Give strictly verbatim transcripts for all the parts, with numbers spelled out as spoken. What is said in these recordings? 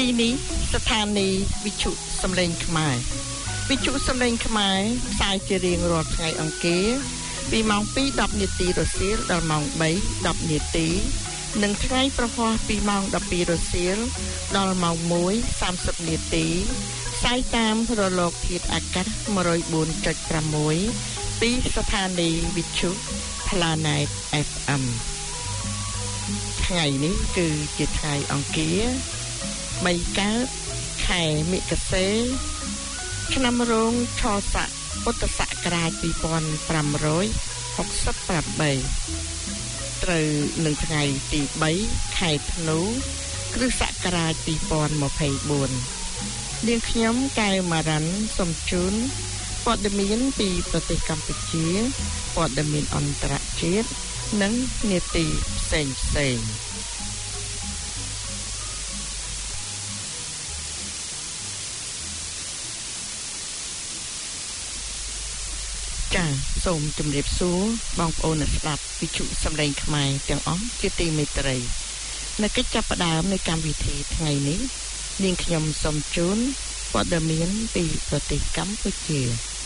ទីនេះស្ថានីយ៍វិទ្យុសំឡេងខ្មែរវិទ្យុសំឡេងខ្មែរផ្សាយជារៀងរាល់ថ្ងៃអង្គារពីម៉ោង ពីរដប់ នាទីរសៀលដល់ម៉ោង បីដប់ នាទីនិងថ្ងៃប្រហ័សពីម៉ោង ដប់ពីរ រសៀលដល់ម៉ោង មួយសាមសិប នាទីផ្សាយតាមរលកធាតុអាកាស one oh four point six ពីស្ថានីយ៍វិទ្យុ Planet เอฟ เอ็ม ថ្ងៃនេះគឺជាថ្ងៃអង្គារបីកើតខែមិគសេ ឆ្នាំរោងឆស័កពុទ្ធសករាជ two thousand five hundred sixty-eight ត្រូវនឹងថ្ងៃទី three ខែធ្នូ គ្រិស្តសករាជ two thousand twenty-four នាងខ្ញុំកែវម៉ារ៉ាន់សូមជូនព័ត៌មានពីប្រទេសកម្ពុជាព័ត៌មានអន្តរជាតិនិងនីតិផ្សេងផ្សេងចា៎សូមជម្រាបសួរបងប្អូនអ្នកស្ដាប់វិទ្យុសំឡេងខ្មែរទាំងអស់ជាទីមេត្រីនៅកិច្ចចាប់ផ្ដើមនៃកម្មវិធីថ្ងៃនេះនាងខ្ញុំសូមជូនព័ត៌មានពីប្រទេសកម្ពុជា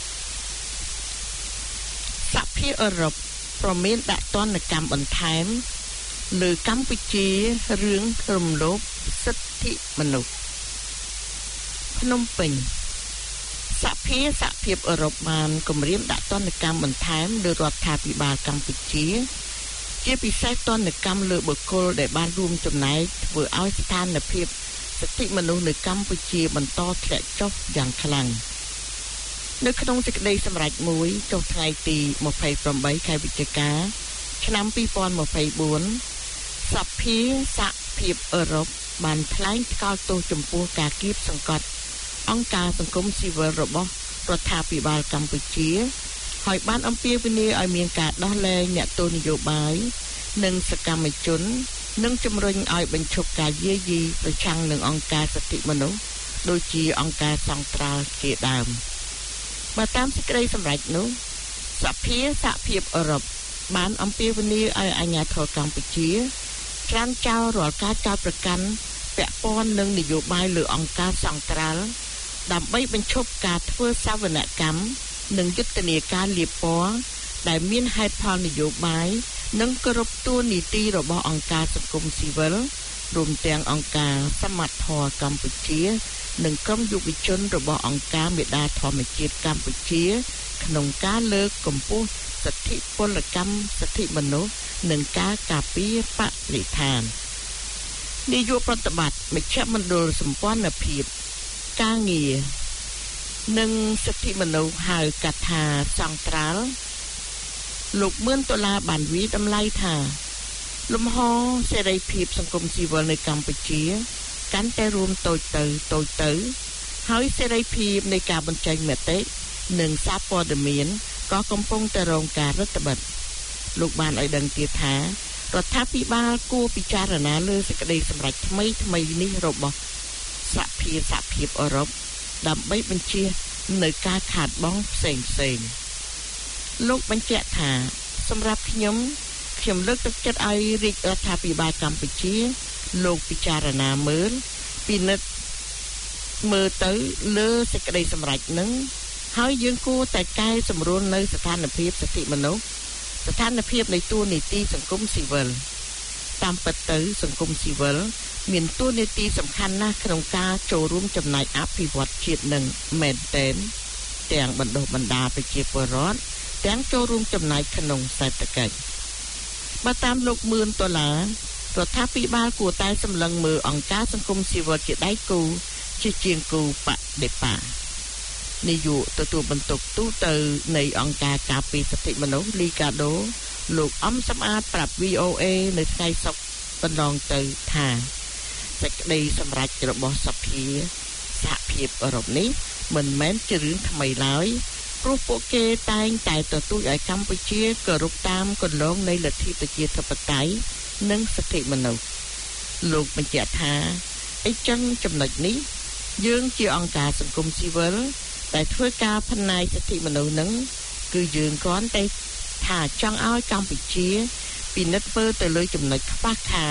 សហភាពអឺរ៉ុបប្រមានដាក់ទណ្ឌកម្មបន្ថែមលើកម្ពុជារឿងរំលោភសិទ្ធិមនុស្សភ្នំពេញសហភាពសហភាពអឺរ៉ុបបានគម្រាមដាក់ទណ្ឌកម្មបន្ថែមលើរដ្ឋាភិបាលកម្ពុជាជាពិសេសទណ្ឌកម្មលើបុគ្គលដែលបានរួមចំណែកធ្វើឲ្យស្ថានភាពសិទ្ធិមនុស្សនៅកម្ពុជាបន្តធ្លាក់ចុះយ៉ាងខ្លាំងនៅក្នុងសេចក្តីសម្រេចមួយចុះថ្ងៃទីtwenty-eightខែវិច្ឆិកាឆ្នាំtwo thousand twenty-fourសភាសហភាពអឺរ៉ុបបានថ្លែងថ្កោលទោសចំពោះការគៀបសង្កត់អង្គការសង្គមស៊ីវិលរបស់រដ្ឋាភិបាលកម្ពុជាហើយបានអំពាវនាវឲ្យមានការដោះលែងអ្នកទោសនយោបាយនិងសកម្មជននិងជំរុញឲ្យបញ្ឈប់ការយាយីប្រឆាំងនឹងអង្គការសិទ្ធិមនុស្សដូចជាអង្គការសង្ត្រាល់ជាដើមបើតាមសេចក្តីសម្រេចនោះសភាសហភាពអឺរ៉ុបបានអំពាវនាវឲ្យអាជ្ញាធរកម្ពុជាច្រានចោលរាល់ការចោទប្រកាន់ពាក់ព័ន្ធនឹងនយោបាយលើអង្គការសង្ត្រាល់ដើម្បីបញ្ឈប់ការធ្វើសវនកម្មនិងយុទ្ធនាការលាបពណ៌ដែលមានហេតុផលនយោបាយនិងគោរពទួលនីតិរបស់អង្គការសង្គមស៊ីវិលរួមទាំងអង្គការសមត្ថធម៌កម្ពុជានិងក្រុមយុវជនរបស់អង្គការមេដាធម្មជាតិកម្ពុជាក្នុងការលើកកម្ពស់សិទ្ធិពលកម្មសិទ្ធិមនុស្សនិងការការពារបរិស្ថាននាយកប្រតិបត្តិមជ្ឈមណ្ឌលសម្ព័ន្ធភាពការងារនិងសិទ្ធិមនុស្សហៅកាត់ថាសង្ត្រាល់លោកមឿនដុល្លារបានវិតម្លៃថាលំហសេរីភាពសង្គមស៊ីវិលនៅកម្ពុជាកាន់តែរួមតូចទៅតូចទៅហើយសេរីភាពនៃការបញ្ចេញមតិនិងសារព័ត៌មានក៏កំពុងតែរងការរឹតបន្តឹងលោកបានឲ្យដឹងទៀតថារដ្ឋាភិបាលគួរពិចារណាលើសេចក្តីសម្រេចថ្មីថ្មីនេះរបស់សហភាពសហភាពអឺរ៉ុបដើម្បីបញ្ជានៅការខាតបង់ផ្សេងផ្សេងលោកបញ្ជាក់ថាសម្រាប់ខ្ញុំខ្ញុំលើកទឹកចិត្តឲ្យរាជរដ្ឋាភិបាលកម្ពុជាលោកពិចារណាមើលពិនិត្យមើលទៅលើសេចក្តីសម្រេចនឹងហើយយើងគួរតែកែសម្រួលនៅស្ថានភាពសិទ្ធិមនុស្សស្ថានភាពនៃទួលនីតិសង្គមស៊ីវិលតាមពិតទៅសង្គមស៊ីវិលមានតួនាទីសំខាន់ណាស់ក្នុងការចូលរួមចំណែកអភិវឌ្ឍជាតិនឹងមែនទែនទាំងបណ្ដុះបណ្ដាលប្រជាពលរដ្ឋទាំងចូលរួមចំណែកក្នុងសេដ្ឋកិច្ចបើតាមលោកមឿនដុល្លាររដ្ឋាភិបាលគួរតែសម្លឹងមើលអង្គការសង្គមស៊ីវិលជាដៃគូជាជាងគូបដិបត្តិនាយកទទួលបន្ទុកទូទៅនៃអង្គការការពារសិទ្ធិមនុស្សលីកាដូលោកអំសំអាតប្រាប់ វី អូ អេ នៅថ្ងៃសុក្រកន្លងទៅថាសេចក្តីសម្រេចរបស់សភាសហភាពអឺរ៉ុបនេះមិនមែនជារឿងថ្មីឡើយព្រោះពួកគេតែងតែទទូចឲ្យកម្ពុជាគោរពតាមគន្លងនៃលទ្ធិប្រជាធិបតេយ្យនិងសិទ្ធិមនុស្សលោកបញ្ជាក់ថាអីចឹងចំណុចនេះយើងជាអង្គការសង្គមស៊ីវិលតែធ្វើការផ្នែកសិទ្ធិមនុស្សនឹងគឺយើងគ្រាន់តែថាចង់ឲ្យកម្ពុជាពិនិត្យមើលទៅលើចំណុចខ្វះខាត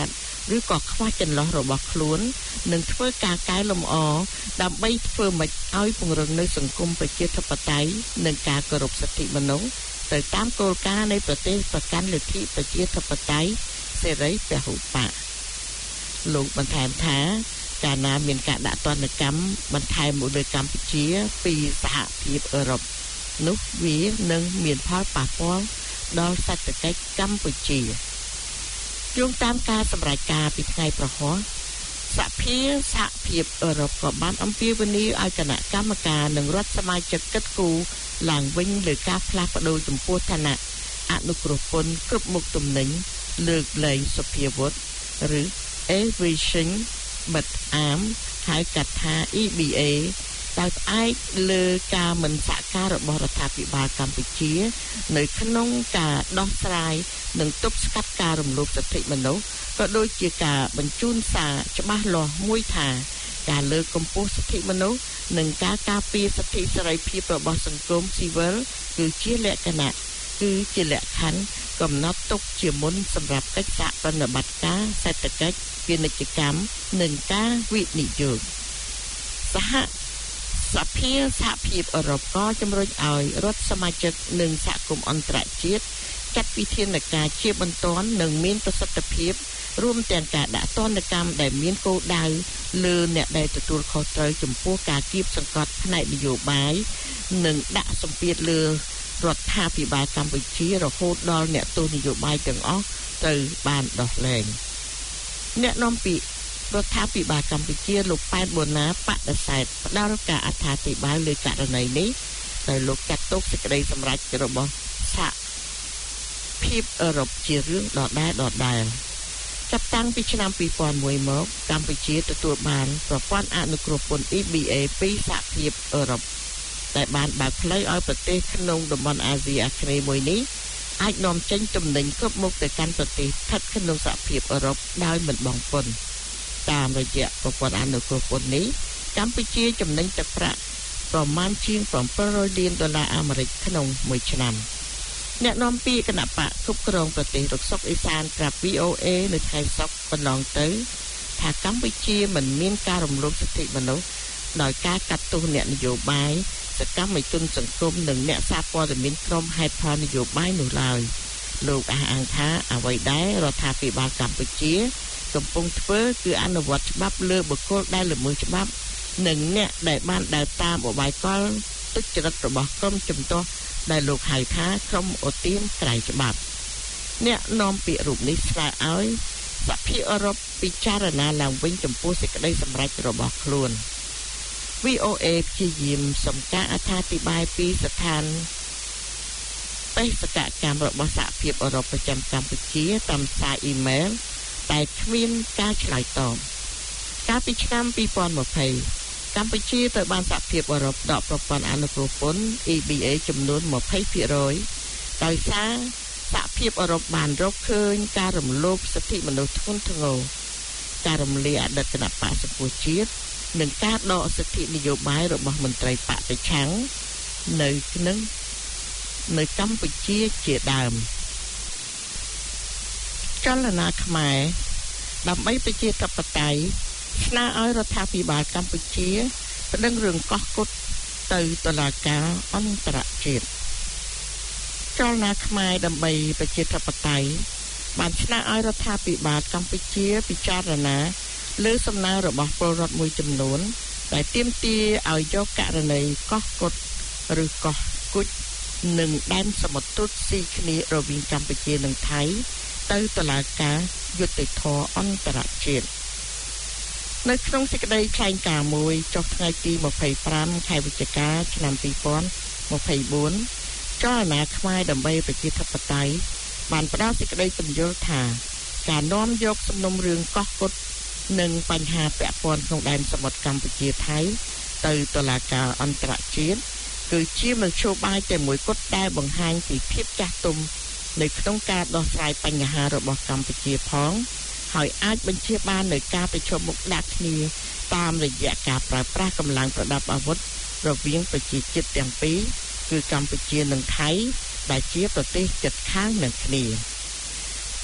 ឬក៏ខ្វះចន្លោះរបស់ខ្លួននិងធ្វើការកែលម្អដើម្បីធ្វើម៉េចឲ្យពង្រឹងនៅសង្គមប្រជាធិបតេយ្យនិងការគោរពសិទ្ធិមនុស្សទៅតាមគោលការណ៍នៃប្រទេសប្រកាន់លទ្ធិប្រជាធិបតេយ្យសេរីពហុបកលោកបន្ថែមថាកាលណាមានការដាក់ទណ្ឌកម្មបន្ថែមមកលើកម្ពុជាពីសហភាពអឺរ៉ុបនោះវានឹងមានផលប៉ះពាល់ដល់សេដ្ឋកិច្ចកម្ពុជាយោងតាមការសម្រេចការពីថ្ងៃប្រហោះសភាសហភាពអឺរ៉ុបក៏បានអំពាវនាវឲ្យគណៈកម្មការនិងរដ្ឋសមាជិកកិត្តគូឡើងវិញលើការផ្លាស់ប្តូរចំពោះឋានៈអនុគ្រោះពន្ធគ្រប់មុខទំនិញលើកលែងសុភាវុធឬ Aviation But Arm ហៅកាត់ថា E B A ដោយផ្អែកលើការមិនសហការរបស់រដ្ឋាភិបាលកម្ពុជានៅក្នុងការដោះស្រាយនិងទប់ស្កាត់ការរំលោភសិទ្ធិមនុស្សក៏ដូចជាការបញ្ជូនសារច្បាស់លាស់មួយថាការលើកកម្ពស់សិទ្ធិមនុស្សនិងការការពារសិទ្ធិសេរីភាពរបស់សង្គមស៊ីវិលគឺជាលក្ខណៈគឺជាលក្ខខណ្ឌកំណត់ទុកជាមុនសម្រាប់កិច្ចសហប្រតិបត្តិការសេដ្ឋកិច្ចពាណិជ្ជកម្មនិងការវិនិយោគសហសភាសហភាពអឺរ៉ុបក៏ជំរុញឲ្យរដ្ឋសមាជិកនិងសហគមន៍អន្តរជាតិចាត់វិធានការជាបន្ទាន់និងមានប្រសិទ្ធភាពរួមទាំងការដាក់ទណ្ឌកម្មដែលមានគោលដៅលើអ្នកដែលទទួលខុសត្រូវចំពោះការគៀបសង្កត់ផ្នែកនយោបាយនិងដាក់សម្ពាធលើរដ្ឋាភិបាលកម្ពុជារហូតដល់អ្នកទោសនយោបាយទាំងអស់ត្រូវបានដោះលែងអ្នកនាំពាក្យរដ្ឋាភិបាលកម្ពុជាលោកប៉ែនបូណាបដិសេធផ្ដល់ការអត្ថាធិប្បាយលើករណីនេះដោយលោកចាត់ទុកសេចក្តីសម្រេចរបស់សហភាពអឺរ៉ុបជារឿងដដែលដដែលចាប់តាំងពីឆ្នាំពីរពាន់មួយមកកម្ពុជាទទួលបានប្រព័ន្ធអនុគ្រោះពន្ធ E B A ពីសហភាពអឺរ៉ុបដែលបានបើកផ្លូវឲ្យប្រទេសក្នុងតំបន់អាស៊ីអាគ្នេយ៍មួយនេះអាចនាំចេញទំនិញគ្រប់មុខទៅកាន់ប្រទេសស្ថិតក្នុងសហភាពអឺរ៉ុបដោយមិនបង់ពន្ធតាមរយៈប្រព័ន្ធអនុគ្រោះពន្ធនេះកម្ពុជាចំណេញទឹកប្រាក់ប្រមាណជាងbảy trămលានដុល្លារអាមេរិកក្នុងមួយឆ្នាំអ្នកនាំពាក្យគណៈបកគ្រប់គ្រងប្រទេសរកសុកអេសានប្រាប់ V O A នៅថ្ងៃសុក្រកន្លងទៅថាកម្ពុជាមិនមានការរំលោភសិទ្ធិមនុស្សដោយការកាត់ទោសអ្នកនយោបាយសកម្មជនសង្គមនិងអ្នកសារព័ត៌មានក្រុមហេតុផលនយោបាយនោះឡើយលោកអះអាងថាអ្វីដែលរដ្ឋាភិបាលកម្ពុជាកំពុងធ្វើគឺអនុវត្តច្បាប់លើបុគ្គលដែលល្មើសច្បាប់និងអ្នកដែលបានដើរតាមឧបាយកលទុច្ចរិតរបស់ក្រុមជំទាស់ដែលលោកហៅថាក្រុមអូទៀមក្រៅច្បាប់អ្នកនាំពាក្យរូបនេះស្នើឲ្យសហភាពអឺរ៉ុបពិចារណាឡើងវិញចំពោះសេចក្តីសម្រេចរបស់ខ្លួន V O A ព្យាយាមសំការអត្ថាធិប្បាយពីស្ថានបេសកកម្មរបស់សហភាពអឺរ៉ុបប្រចាំកម្ពុជាតាមសារអ៊ីមែលតែគ្មានការឆ្លើយតបកាលពីឆ្នាំពីរពាន់ยี่สิบកម្ពុជាត្រូវបានសហភាពអឺរ៉ុបដកប្រព័ន្ធអនុគ្រោះពន្ធ E B A ចំនួនยี่สิบភាគរយដោយសារសហភាពអឺរ៉ុបបានរកឃើញការរំលោភសិទ្ធិមនុស្សធ្ងន់ធ្ងរការរំលាយអតីតគណបក្សសម្ពោធជាតិនិងការដកសិទ្ធិនយោបាយរបស់មន្ត្រីបកប្រឆាំងនៅក្នុងនៅកម្ពុជាជាដើមចលនាខ្មែរដើម្បីប្រជាធិបតេយ្យស្នើឲ្យរដ្ឋាភិបាលកម្ពុជាប្តឹងរឿងកោះកុដទៅតុលាការអន្តរជាតិចលនាខ្មែរដើម្បីប្រជាធិបតេយ្យបានស្នើឲ្យរដ្ឋាភិបាលកម្ពុជាពិចារណាលើសំណើរបស់ពលរដ្ឋមួយចំនួនដែលទាមទារឲ្យយកករណីកោះកុដឬកោះគុជនិងដែនសមុទ្រទូតស៊ីគ្នារវាងកម្ពុជានិងថៃទៅតុលាការយុត្តិធម៌អន្តរជាតិនៅក្នុងសេចក្តីថ្លែងការណ៍មួយចុះថ្ងៃទីยี่สิบห้าខែវិច្ឆិកាឆ្នាំពីរពាន់ยี่สิบสี่ចលនាខ្មែរដើម្បីប្រជាធិបតេយ្យបានផ្ដល់សេចក្តីពន្យល់ថាការនាំយកសំណុំរឿងកោះកុដនិងបញ្ហាពាក់ព័ន្ធក្នុងដែនសមុទ្រកម្ពុជាថៃទៅតុលាការអន្តរជាតិគឺជាមធ្យោបាយតែមួយគត់ដែលបង្ហាញពីភាពចាស់ទុំនៅក្នុងការដោះស្រាយបញ្ហារបស់កម្ពុជាផងហើយអាចបញ្ជាបាននូវការប្រឈមមុខដាក់គ្នាតាមរយៈការប្រើប្រាស់កម្លាំងប្រដាប់អាវុធរវាងប្រជាជាតិទាំងពីរគឺកម្ពុជានិងថៃដែលជាប្រទេសជិតខាងនឹងគ្នា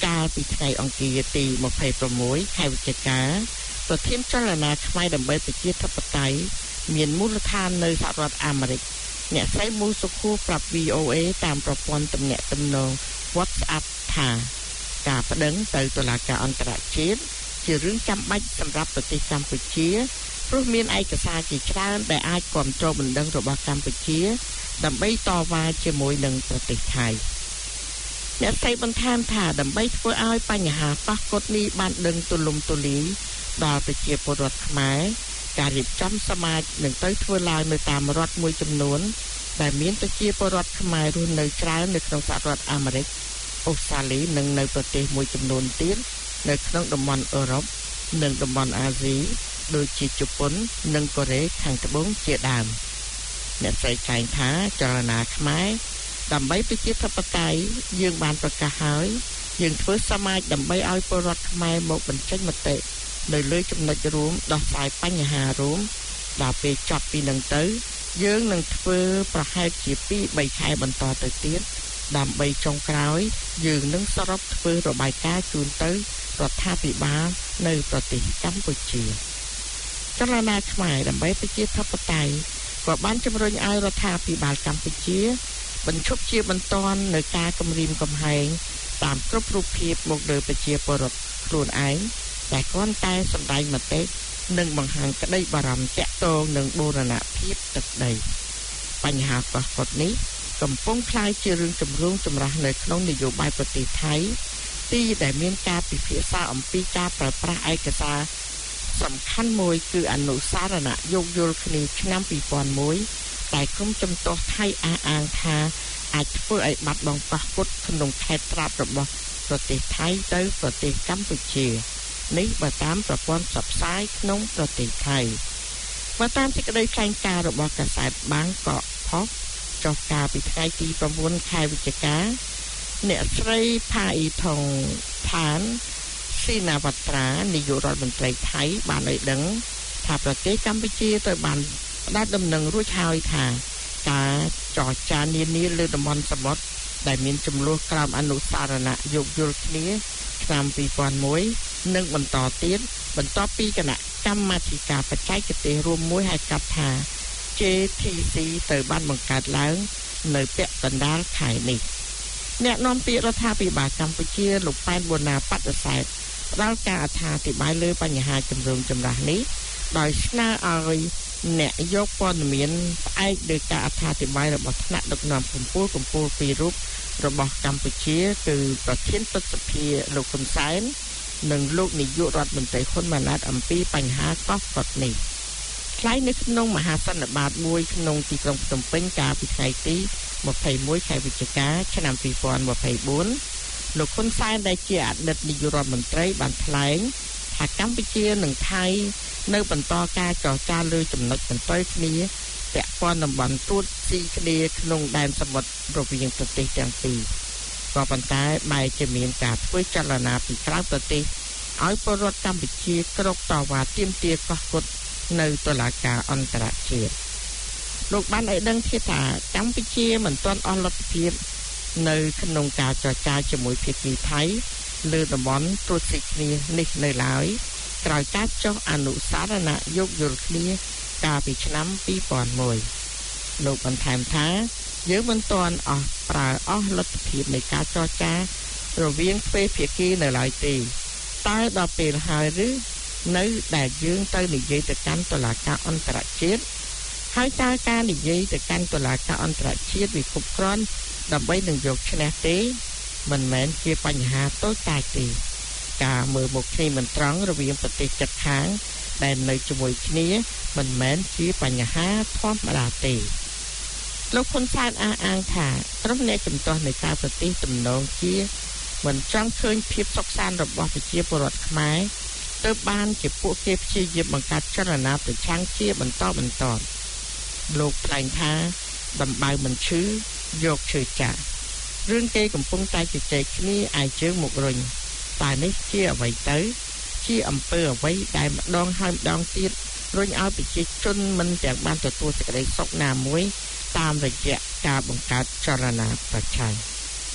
កាលពីថ្ងៃអង្គារទីยี่สิบหกខែវិច្ឆិកាប្រធានចលនាខ្មែរដើម្បីប្រជាធិបតេយ្យមានមូលដ្ឋាននៅសហរដ្ឋអាមេរិកអ្នកស្រីមូសុខួរប្រាប់ វី អូ เอ តាមប្រព័ន្ធទំនាក់ទំនង WhatsApp ថាការប្តឹងទៅតុលាការអន្តរជាតិជារឿងចាំបាច់សម្រាប់ប្រទេសកម្ពុជាព្រោះមានឯកសារជាច្រើនដែលអាចគាំទ្របណ្ដឹងរបស់កម្ពុជាដើម្បីតវ៉ាជាមួយនឹងប្រទេសថៃអ្នកស្រីបន្ថែមថាដើម្បីធ្វើឲ្យបញ្ហាប៉ះកុដនេះបានដឹងទូលំទូលាយដល់ប្រជាពលរដ្ឋខ្មែរការរៀបចំសមាជនឹងទៅធ្វើឡើងនៅតាមរដ្ឋមួយចំនួនដែលមានប្រជាពលរដ្ឋខ្មែររស់នៅច្រើននៅក្នុងសហរដ្ឋអាមេរិកអូស្ត្រាលីនិងនៅប្រទេសមួយចំនួនទៀតនៅក្នុងតំបន់អឺរ៉ុបនិងតំបន់អាស៊ីដូចជាជប៉ុននិងកូរ៉េខាងត្បូងជាដើមអ្នកស្រីចែងថាចលនាខ្មែរដើម្បីប្រជាធិបតេយ្យយើងបានប្រកាសហើយយើងធ្វើសមាជដើម្បីឲ្យពលរដ្ឋខ្មែរមកបញ្ចេញមតិនៅលើចំណុចរួមដោះស្រាយបញ្ហារួមដល់ពេលចប់ពីនឹងទៅយើងនឹងធ្វើប្រហែលជាពីរបីខែបន្តទៅទៀតដើម្បីចុងក្រោយយើងនឹងសរុបធ្វើរបាយការណ៍ជូនទៅរដ្ឋាភិបាលនៅប្រទេសកម្ពុជាចលនាខ្មែរដើម្បីប្រជាធិបតេយ្យក៏បានជំរុញឲ្យរដ្ឋាភិបាលកម្ពុជាបញ្ឈប់ជាបន្ទាន់នៅការគំរាមកំហែងតាមគ្រប់រូបភាពមកលើប្រជាពលរដ្ឋខ្លួនឯងតែគ្រាន់តែសម្ដែងមតិនិងបង្ហាញក្តីបារម្ភទាក់ទងនឹងបូរណភាពទឹកដីបញ្ហាប៉ះពាល់នេះកំពុងក្លាយជារឿងចម្រូងចម្រាសនៅក្នុងនយោបាយប្រទេសថៃទីដែលមានការពិភាក្សាអំពីការប្រើប្រាស់ឯកសារសំខាន់មួយគឺអនុសារណៈយោគយល់គ្នាឆ្នាំពីរពាន់មួយតែក្រុមជំទាស់ថៃអះអាងថាអាចធ្វើឲ្យបាត់បង់ប៉ះពុតក្នុងខេត្តត្រាប់របស់ប្រទេសថៃទៅប្រទេសកម្ពុជានេះបើតាមប្រព័ន្ធផ្សព្វផ្សាយក្នុងប្រទេសថៃបើតាមសេចក្តីថ្លែងការណ៍របស់កាសែតបាងកកផុសចុះកាលពីថ្ងៃទី9ខែវិច្ឆិកាអ្នកស្រីផាអ៊ីថងឋានស៊ីណាវត្រានាយករដ្ឋមន្ត្រីថៃបានឲ្យដឹងថាប្រទេសកម្ពុជាត្រូវបានផ្ដល់ដំណឹងរួចហើយថាការចរចានានាលើតំបន់សមុទ្រដែលមានចំនួនក្រោមអនុសារណៈយោគយល់គ្នាឆ្នាំពីរពាន់មួយនឹងបន្តទៀតបន្ទាប់ពីគណៈកម្មាធិការបច្ចេកទេសរួមមួយហៅកាត់ថា ជេ ធី ស៊ី ត្រូវបានបង្កើតឡើងនៅពាក់កណ្ដាលខែនេះអ្នកនាំពាក្យរដ្ឋាភិបាលកម្ពុជាលោកប៉ែនបូណាបដិសេធផ្ដល់ការអត្ថាធិប្បាយលើបញ្ហាចម្រូងចម្រាសនេះដោយស្នើឲ្យអ្នកយកព័ត៌មានផ្អែកលើការអត្ថាធិប្បាយរបស់ថ្នាក់ដឹកនាំកម្ពុជាកម្ពុជាពីររូបរបស់កម្ពុជាគឺប្រធានព្រឹទ្ធសភាលោកហ៊ុនសែននិងលោកនាយករដ្ឋមន្ត្រីហ៊ុនម៉ាណែតអំពីបញ្ហាកោះកុដនេះថ្លែងនៅក្នុងមហាសន្និបាតមួយក្នុងទីក្រុងភ្នំពេញកាលពីថ្ងៃទីยี่สิบเอ็ดខែវិច្ឆិកាឆ្នាំពីរពាន់ยี่สิบสี่លោកហ៊ុនសែនដែលជាអតីតនាយករដ្ឋមន្ត្រីបានថ្លែងថាកម្ពុជានិងថៃនៅបន្តការចរចាលើចំណុចកន្ទុយគ្នាពាក់ព័ន្ធតំបន់ទួតស៊ីគ្នាក្នុងដែនសមុទ្ររវាងប្រទេសទាំងពីរក៏ប៉ុន្តែបែរជាមានការធ្វើចលនាពីក្រៅប្រទេសឲ្យពលរដ្ឋកម្ពុជាក្រោកតវ៉ាទាមទារកោះកុដនៅតុលាការអន្តរជាតិលោកបានឲ្យដឹងថាកម្ពុជាមិនទាន់អស់លទ្ធភាពនៅក្នុងការចរចាជាមួយភាគីថៃលើតំបន់ទួតស៊ីគ្នានេះនៅឡើយក្រោយការចុះអនុសារណៈយោគយល់គ្នាកាលពីឆ្នាំពីរពាន់មួយលោកបន្ថែមថាយើងមិនទាន់អស់ប្រើអស់លទ្ធភាពនៃការចរចារវាងទ្វេភាគីនៅឡើយទេតែដល់ពេលហើយឬនៅដែលយើងទៅនិយាយទៅកាន់តុលាការអន្តរជាតិហើយតើការនិយាយទៅកាន់តុលាការអន្តរជាតិវាគ្រប់គ្រាន់ដើម្បីនឹងយកឈ្នះទេមិនមែនជាបញ្ហាតូចតាចទេការមើលមុខគ្នាមិនត្រង់រវាងប្រទេសជិតខាងដែលនៅជាមួយគ្នាមិនមែនជាបញ្ហាធម្មតាទេលោកហ៊ុនសែនអះអាងថាក្រុមអ្នកជំទាស់នៃការប្រទេសទំនងជាមិនចង់ឃើញភាពសុខសាន្តរបស់ប្រជាពលរដ្ឋខ្មែរទើបបានជាពួកគេព្យាយាមបង្កើតចលនាប្រឆាំងជាបន្តបន្ទាប់លោកថ្លែងថាដំបៅមិនឈឺយកឈើចាក់រឿងគេកំពុងតែជជែកគ្នាឯជើងមុខរុញតែនេះជាអ្វីទៅជាអំពើអ្វីដែលម្ដងហើយម្ដងទៀតរុញឲ្យប្រជាជនមិនទាំងបានទទួលសេចក្តីសុខណាមួយតាមរយៈការបង្កើតចលនាប្រឆាំង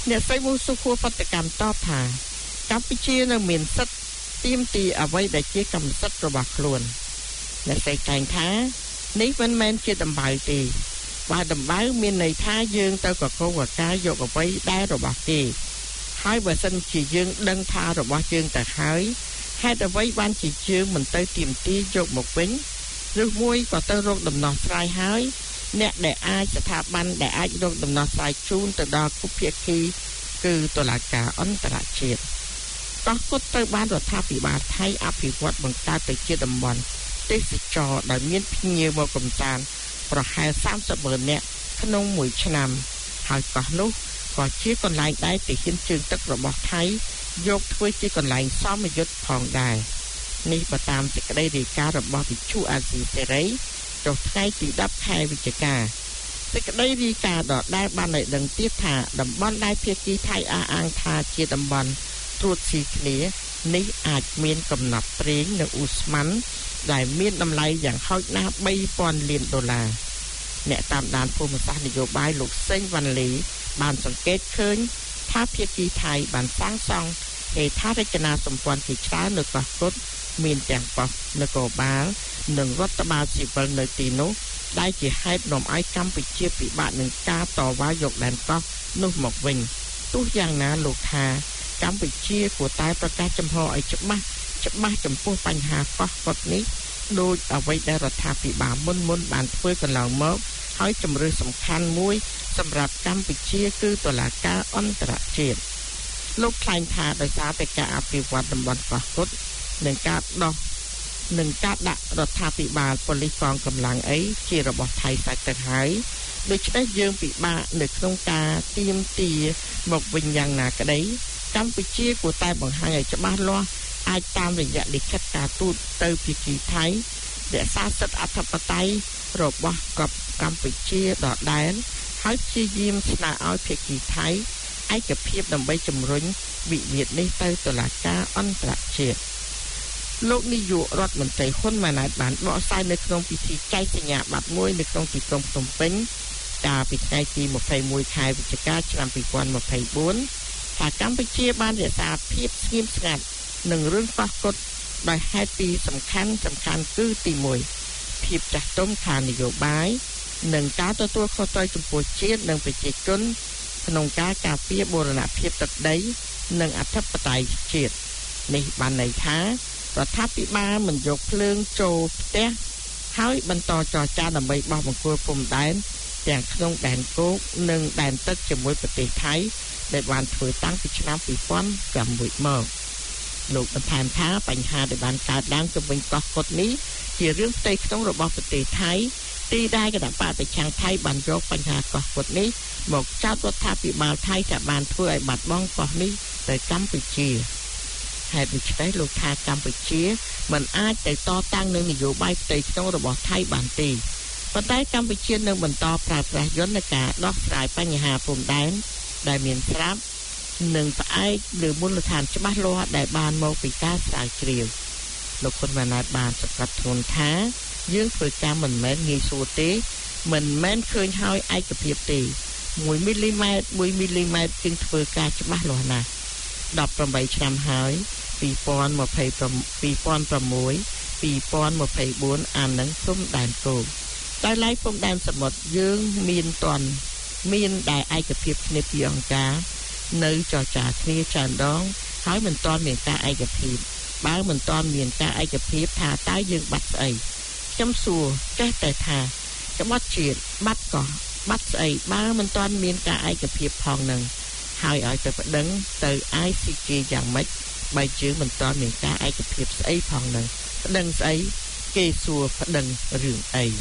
អ្នកស្រីមូសុខួរបដកម្មតបថាកម្ពុជានៅមានសិទ្ធិទាមទារអ្វីដែលជាកម្មសិទ្ធិរបស់ខ្លួនអ្នកស្រីចែងថានេះមិនមែនជាដំបៅទេបើដំបៅមានន័យថាយើងទៅកកកកាយកអ្វីដែលរបស់គេហើយបើសិនជាយើងដឹងថារបស់យើងទៅហើយហេតុអ្វីបានជាយើងមិនទៅទាមទារយកមកវិញឬមួយក៏ទៅរកដំណោះស្រាយហើយអ្នកដែលអាចស្ថាប័នដែលអាចរកដំណោះស្រាយជូនទៅដល់គ្រប់ភាគីគឺតុលាការអន្តរជាតិកោះកុដត្រូវបានរដ្ឋាភិបាលថៃអភិវឌ្ឍបង្កើតទៅជាតំបន់ទេសចរដែលមានភ្ញៀវមកកម្សាន្តប្រហែលសាមសិបម៉ឺននាក់ក្នុងមួយឆ្នាំហើយកោះនោះក៏ជាកន្លែងដែលទាហានជើងទឹករបស់ថៃយកធ្វើជាកន្លែងសមយុទ្ធផងដែរនេះបើតាមសេចក្តីរាយការណ៍របស់វិទ្យុអាស៊ីសេរីចុះថ្ងៃទីដប់ខែវិច្ឆិកាសេចក្តីរាយការណ៍ដដែលបានឲ្យដឹងទៀតថាតំបន់ដែលភាគីថៃអះអាងថាជាតំបន់ត្រួតស៊ីគ្នានេះអាចមានកំណត់ប្រេងនៅអ៊ូស្មានដែលមានតម្លៃយ៉ាងហោចណាស់បីពាន់លានដុល្លារអ្នកតាមដានភូមិសាស្ត្រនយោបាយលោកសេងវ៉ាន់លីបានសង្កេតឃើញថាភាគីថៃបានសាងសង់ហេដ្ឋារចនាសម្ព័ន្ធជាច្រើននៅកោះកុដមានទាំងប៉ុស្តិ៍នគរបាលនិងរដ្ឋបាលស៊ីវិលនៅទីនោះដែលជាហេតុនាំឲ្យកម្ពុជាពិបាកនឹងការតវ៉ាយកដែនកោះនោះមកវិញទោះយ៉ាងណាលោកថាកម្ពុជាគួរតែប្រកាសចំហឲ្យច្បាស់ច្បាស់ចំពោះបញ្ហាកោះកុដនេះដោយអ្វីដែលរដ្ឋាភិបាលមុនមុនបានធ្វើកន្លងមកហើយជំរឿនសំខាន់មួយសម្រាប់កម្ពុជាគឺតុលាការអន្តរជាតិលោកថ្លែងថាដោយសារតែការអភិវឌ្ឍតំបន់កោះកុដនិងការដោះនិងការដាក់រដ្ឋាភិបាលប៉ូលីសកងកម្លាំងអីជារបស់ថៃសាច់ទៅហើយដូច្នេះយើងពិបាកនៅក្នុងការទាមទារមកវិញយ៉ាងណាក្តីកម្ពុជាគួរតែបង្ហាញឲ្យច្បាស់លាស់អាចតាមរយៈលិខិតការទូតទៅភាគីថៃរក្សាសិទ្ធិអធិបតេយ្យរបស់កម្ពុជាដដែលហើយព្យាយាមស្នើឲ្យភាគីថៃឯកភាពដើម្បីជំរុញវិវាទនេះទៅតុលាការអន្តរជាតិលោកនាយករដ្ឋមន្ត្រីហ៊ុនម៉ាណែតបានបកស្រាយនៅក្នុងពិធីចែកសញ្ញាបត្រមួយនៅក្នុងទីក្រុងភ្នំពេញកាលពីថ្ងៃទីម្ភៃមួយខែវិច្ឆិកាឆ្នាំពីរពាន់ម្ភៃបួនថាកម្ពុជាបានរក្សាភាពស្ងៀមស្ងាត់នឹងរឿងកោះកុដដោយហេតុពីរសំខាន់សំខាន់គឺទីមួយភាពចាស់ទុំខាងនយោបាយនិងការទទួលខុសត្រូវចំពោះជាតិនិងប្រជាជនក្នុងការការពារបូរណភាពទឹកដីនិងអធិបតេយ្យជាតិនេះបានន័យថារដ្ឋាភិបាលមិនយកភ្លើងចូលផ្ទះហើយបន្តចរចាដើម្បីបោះបង្គោលព្រំដែនទាំងក្នុងដែនគោកនិងដែនទឹកជាមួយប្រទេសថៃដែលបានធ្វើតាំងពីឆ្នាំពីរពាន់ប្រាំមួយមកលោកបន្ថែមថាបញ្ហាដែលបានកើតឡើងជុំវិញកោះកុដនេះជារឿងផ្ទៃក្នុងរបស់ប្រទេសថៃទីដែលគណៈបកប្រឆាំងថៃបានយកបញ្ហាកោះកុដនេះមកចោទរដ្ឋាភិបាលថៃថាបានធ្វើឲ្យបាត់បង់កោះនេះទៅកម្ពុជាហេតុដូច្នេះលោកថាកម្ពុជាមិនអាចទៅតតាំងនឹងនយោបាយផ្ទៃក្នុងរបស់ថៃបានទេប៉ុន្តែកម្ពុជានឹងបន្តប្រើប្រាស់យន្តការដោះស្រាយបញ្ហាព្រំដែនដែលមានស្រាប់និងផ្អែកលើមូលដ្ឋានច្បាស់លាស់ដែលបានមកពីការស្រាវជ្រាវលោកហ៊ុនម៉ាណែតបានសង្កត់ធ្ងន់ថាយើងធ្វើការមិនមែនងាយស្រួលទេមិនមែនឃើញហើយឯកភាពទេមួយមីលីម៉ែត្រមួយមីលីម៉ែត្រជាងធ្វើការច្បាស់លាស់ណាស់ដប់ប្រាំបីឆ្នាំហើយពីរពាន់ម្ភៃប្រាំពីរពាន់ប្រាំមួយ ពីរពាន់ម្ភៃបួនអានឹងព្រំដែនគោកតែឡែកព្រំដែនសមុទ្រយើងមានតន់មានដែលឯកភាពគ្នាពីអង្គការនៅចរចាគ្នាច្រើនដងហើយមិនទាន់មានការឯកភាពបើមិនទាន់មានការឯកភាពថាតើយើងបាត់ស្អីខ្ញុំសួរចេះតែថាក្បត់ជាតិបាត់កោះបាត់ស្អីបើមិនទាន់មានការឯកភាពផងនឹងហើយឲ្យទៅប្តឹងទៅ I C J យ៉ាងម៉េចបើជើងមិនទាន់មានការឯកភាពស្អីផងនឹងប្តឹងស្អីគេសួរប្តឹងរឿងអី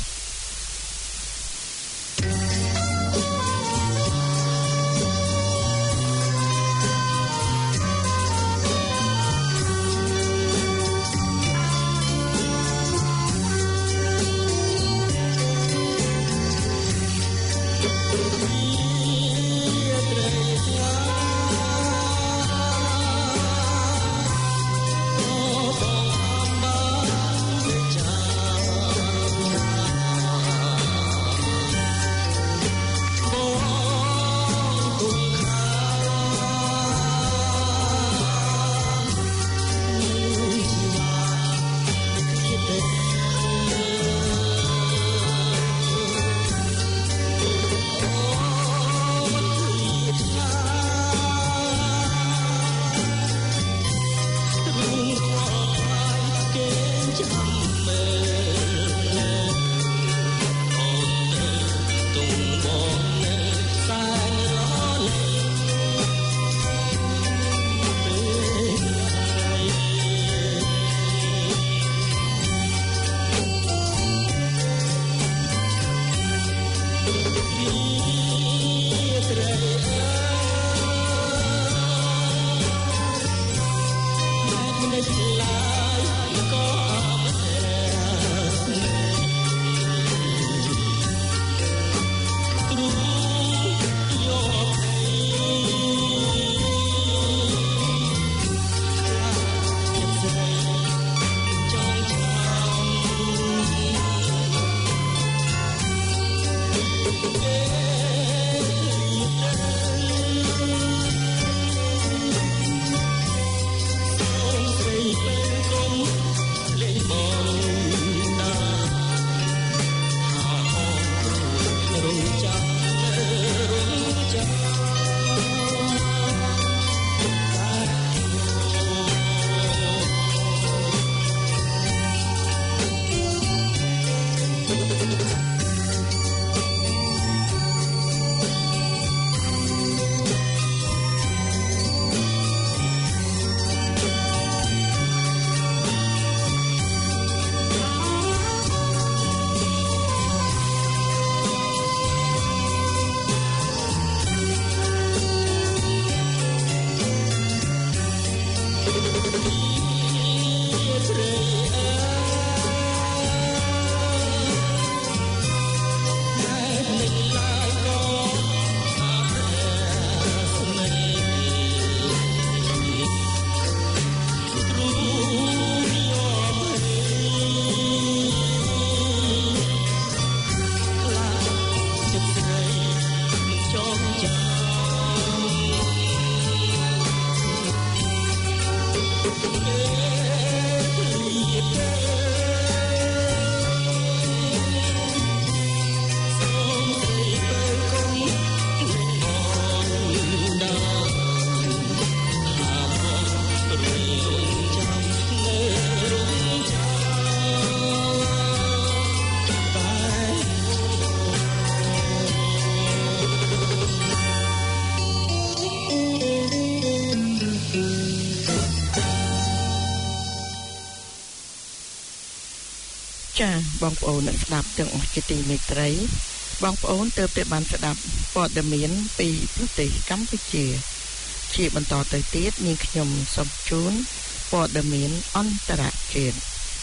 បងប្អូនអ្នកស្ដាប់ទាំងអស់ជាទីមេត្រីបងប្អូនទើបតែបានស្ដាប់ព័ត៌មានពីប្រទេសកម្ពុជាជាបន្តទៅទៀតនាងខ្ញុំសូមជូនព័ត៌មានអន្តរជាតិ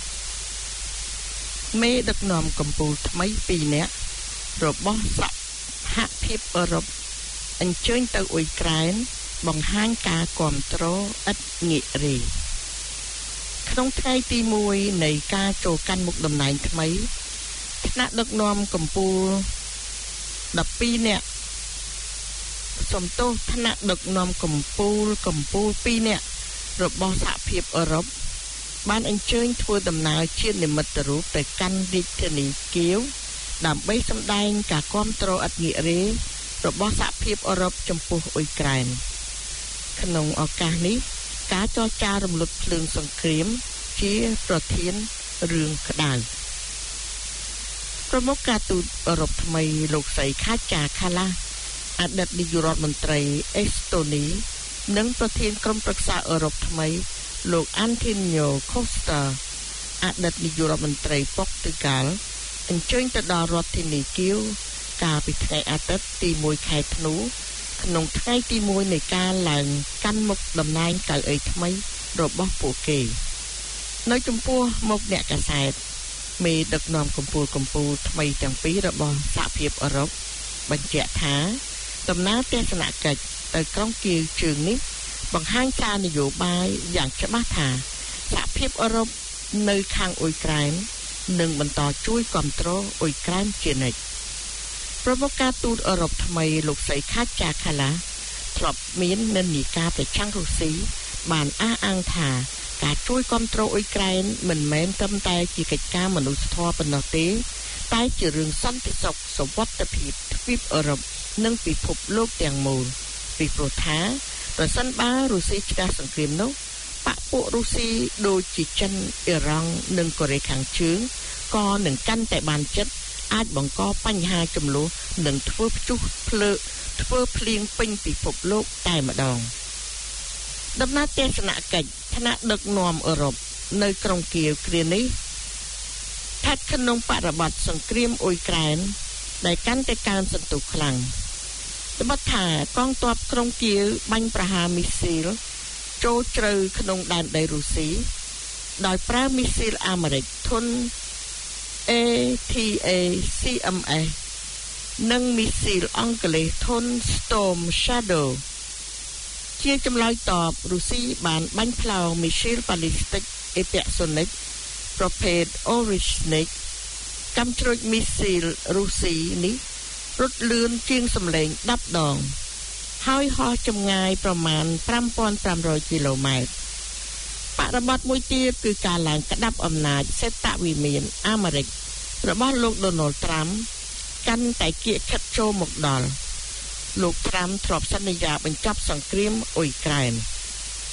មេដឹកនាំកម្ពុជាថ្មីពីរនាក់របស់សហភាពអឺរ៉ុបអញ្ជើញទៅអ៊ុយក្រែនបង្ហាញការគាំទ្រឥតងាករាយក្នុងថ្ងៃទីមួយនៃការចូលកាន់មុខតំណែងថ្មីថ្នាក់ដឹកនាំកម្ពុជាដប់ពីរនាក់សំទោសថ្នាក់ដឹកនាំកម្ពុជាកម្ពុជាពីរនាក់របស់សហភាពអឺរ៉ុបបានអញ្ជើញធ្វើដំណើរជានិមិត្តរូបទៅកាន់រាជធានីគៀវដើម្បីសម្ដែងការគាំទ្រឥតងាករាយរបស់សហភាពអឺរ៉ុបចំពោះអ៊ុយក្រែនក្នុងឱកាសនេះការចរចារំលត់ភ្លើងសង្គ្រាមជាប្រធានរឿងក្តៅប្រមុខការទូតអឺរ៉ុបថ្មីលោកស្រីខាចាខាឡាអតីតនាយករដ្ឋមន្ត្រីអេស្តូនីនិងប្រធានក្រុមប្រឹក្សាអឺរ៉ុបថ្មីលោកអាន់ធីញ៉ូខូស្តាអតីតនាយករដ្ឋមន្ត្រីប៉ុកទុយហ្គាល់អញ្ជើញទៅដល់រដ្ឋធានីគៀវកាលពីថ្ងៃអាទិត្យទីមួយខែធ្នូក្នុងថ្ងៃទីមួយនៃការឡើងកាន់មុខតំណែងកៅអីថ្មីរបស់ពួកគេនៅចំពោះមុខអ្នកកាសែតមេដឹកនាំកម្ពុជាកម្ពុជាថ្មីទាំងពីររបស់សហភាពអឺរ៉ុបបញ្ជាក់ថាដំណើរទស្សនកិច្ចទៅក្រុងគៀវជើងនេះបង្ហាញសារនយោបាយយ៉ាងច្បាស់ថាសហភាពអឺរ៉ុបនៅខាងអ៊ុយក្រែននឹងបន្តជួយគាំទ្រអ៊ុយក្រែនជានិច្ចប្រមុខការទូតអឺរ៉ុបថ្មីលោកស្រីខាចាខាឡាធ្លាប់មាននិន្នាការប្រឆាំងរុស្ស៊ីបានអះអាងថាការជួយគាំទ្រអ៊ុយក្រែនមិនមែនត្រឹមតែជាកិច្ចការមនុស្សធម៌ប៉ុណ្ណោះទេតែជារឿងសន្តិសុខសុវត្ថិភាពទ្វីបអឺរ៉ុបនិងពិភពលោកទាំងមូលពីព្រោះថាប្រសិនបើរុស្ស៊ីឈ្នះសង្គ្រាមនោះបកពួករុស្ស៊ីដូចជាចិនអ៊ីរ៉ង់និងកូរ៉េខាងជើងក៏នឹងកាន់តែបានចិត្តអាចបង្កបញ្ហាចំនួននិងធ្វើព្យុះភ្លើងធ្វើភ្លៀងពេញពិភពលោកតែម្ដងដំណើរទស្សនកិច្ចថ្នាក់ដឹកនាំអឺរ៉ុបនៅក្រុងគៀវគ្រានេះស្ថិតក្នុងបរិបទសង្គ្រាមអ៊ុយក្រែនដែលកាន់តែកើនសន្ទុះខ្លាំងត្បិតថាកងទ័ពក្រុងគៀវបាញ់ប្រហារមីស៊ីលចូលជ្រៅក្នុងដែនដីរុស្ស៊ីដោយប្រើមីស៊ីលអាមេរិកធុន អេ ធី អេ សី អឹម អេស និងមីស៊ីលអង់គ្លេសធុន Storm Shadow ជាចម្លើយតបរុស្ស៊ីបានបាញ់ផ្លោងមីស៊ីលបាលីស្ទិកអេប៉ាសូនិកប្រភេទ Orishnik កាំជ្រួចមីស៊ីលរុស្ស៊ីនេះរត់លឿនជាងសម្លេងដប់ដងហើយហោះចម្ងាយប្រមាណfive thousand five hundredគីឡូម៉ែត្របរិបទមួយទៀតគឺការឡើងក្តាប់អំណាចសេតវិមានអាមេរិករបស់លោក Donald Trump កាន់តែគៀកខិតចូលមកដល់លោក Trump ធ្លាប់សន្យាបញ្ចប់សង្គ្រាមអ៊ុយក្រែន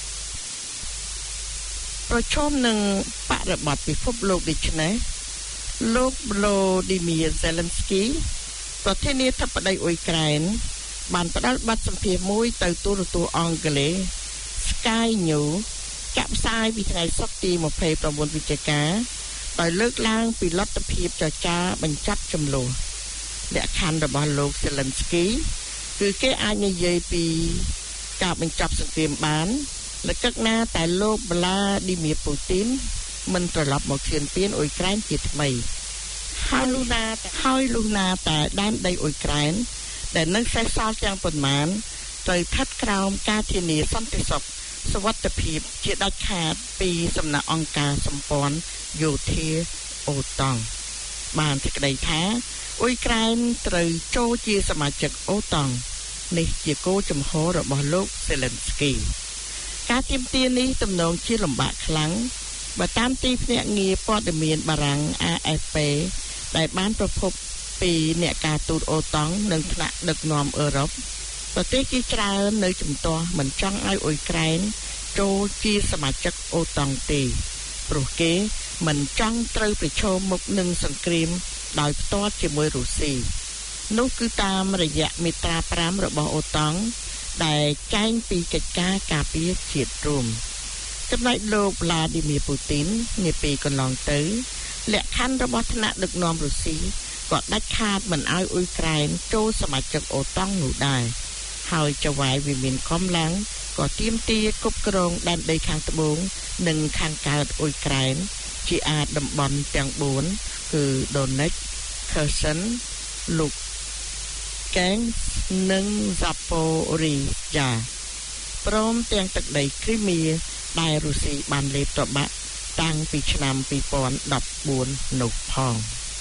ប្រឈមនឹងបរិបទពិភពលោកដូចនេះលោក Volodymyr Zelensky ប្រធានាធិបតីអ៊ុយក្រែនបានផ្ដល់បទសម្ភាសន៍មួយទៅទូរទស្សន៍អង់គ្លេស Sky News ចាក់ផ្សាយពីថ្ងៃសុក្រទីម្ភៃប្រាំបួនវិច្ឆិកាដោយលើកឡើងពីលទ្ធភាពចរចាបញ្ចប់ជម្លោះលក្ខខណ្ឌរបស់លោក Zelensky គឺគេអាចនិយាយពីការបញ្ចប់សង្គ្រាមបានលក្ខណៈណាតែលោក Vladimir Putin មិនត្រឡប់មកឈានពានអ៊ុយក្រែនជាថ្មីហើយលុះណាហើយលុះណាតែដែនដីអ៊ុយក្រែនដែលនៅសេសសល់ទាំងប៉ុន្មានត្រូវស្ថិតក្រោមការធានាសន្តិសុខសុវត្ថិភាពជាដាច់ខាតពីសំណាក់អង្គការសម្ព័ន្ធយោធាអូតង់បានសេចក្តីថាអ៊ុយក្រែនត្រូវចូលជាសមាជិកអូតង់នេះជាគោលចំហរបស់លោក Zelensky ការទាមទារនេះទំនងជាលំបាកខ្លាំងបើតាមទីភ្នាក់ងារព័ត៌មានបារាំង A F P ដែលបានប្រភពពីអ្នកការទូតអូតង់និងថ្នាក់ដឹកនាំអឺរ៉ុបប្រទេសជាច្រើននៅជំទាស់មិនចង់ឲ្យអ៊ុយក្រែនចូលជាសមាជិកអូតង់ទេព្រោះគេមិនចង់ត្រូវប្រឈមមុខនឹងសង្គ្រាមដោយផ្ទាល់ជាមួយរុស្ស៊ីនោះគឺតាមរយៈមាត្រាប្រាំរបស់អូតង់ដែលចែងពីកិច្ចការការពារជាតិរួមចំណែកលោក Vladimir Putin នាពេលកន្លងទៅលក្ខខណ្ឌរបស់ថ្នាក់ដឹកនាំរុស្ស៊ីក៏ដាច់ខាតមិនឲ្យអ៊ុយក្រែនចូលសមាជិកអូតង់នោះដែរហើយចៅហ្វាយវិមានកម្លាំងក៏ទាមទារគ្រប់គ្រងដែនដីខាងត្បូងនិងខាងកើតអ៊ុយក្រែនជាអាចតំបន់ទាំងបួនគឺ Donetsk, Kherson, Lugansk និង Zaporizhzhia ព្រមទាំងទឹកដីគ្រីមៀដែលរុស្ស៊ីបានលេបត្របាក់តាំងពីឆ្នាំពីរពាន់ដប់បួននោះផង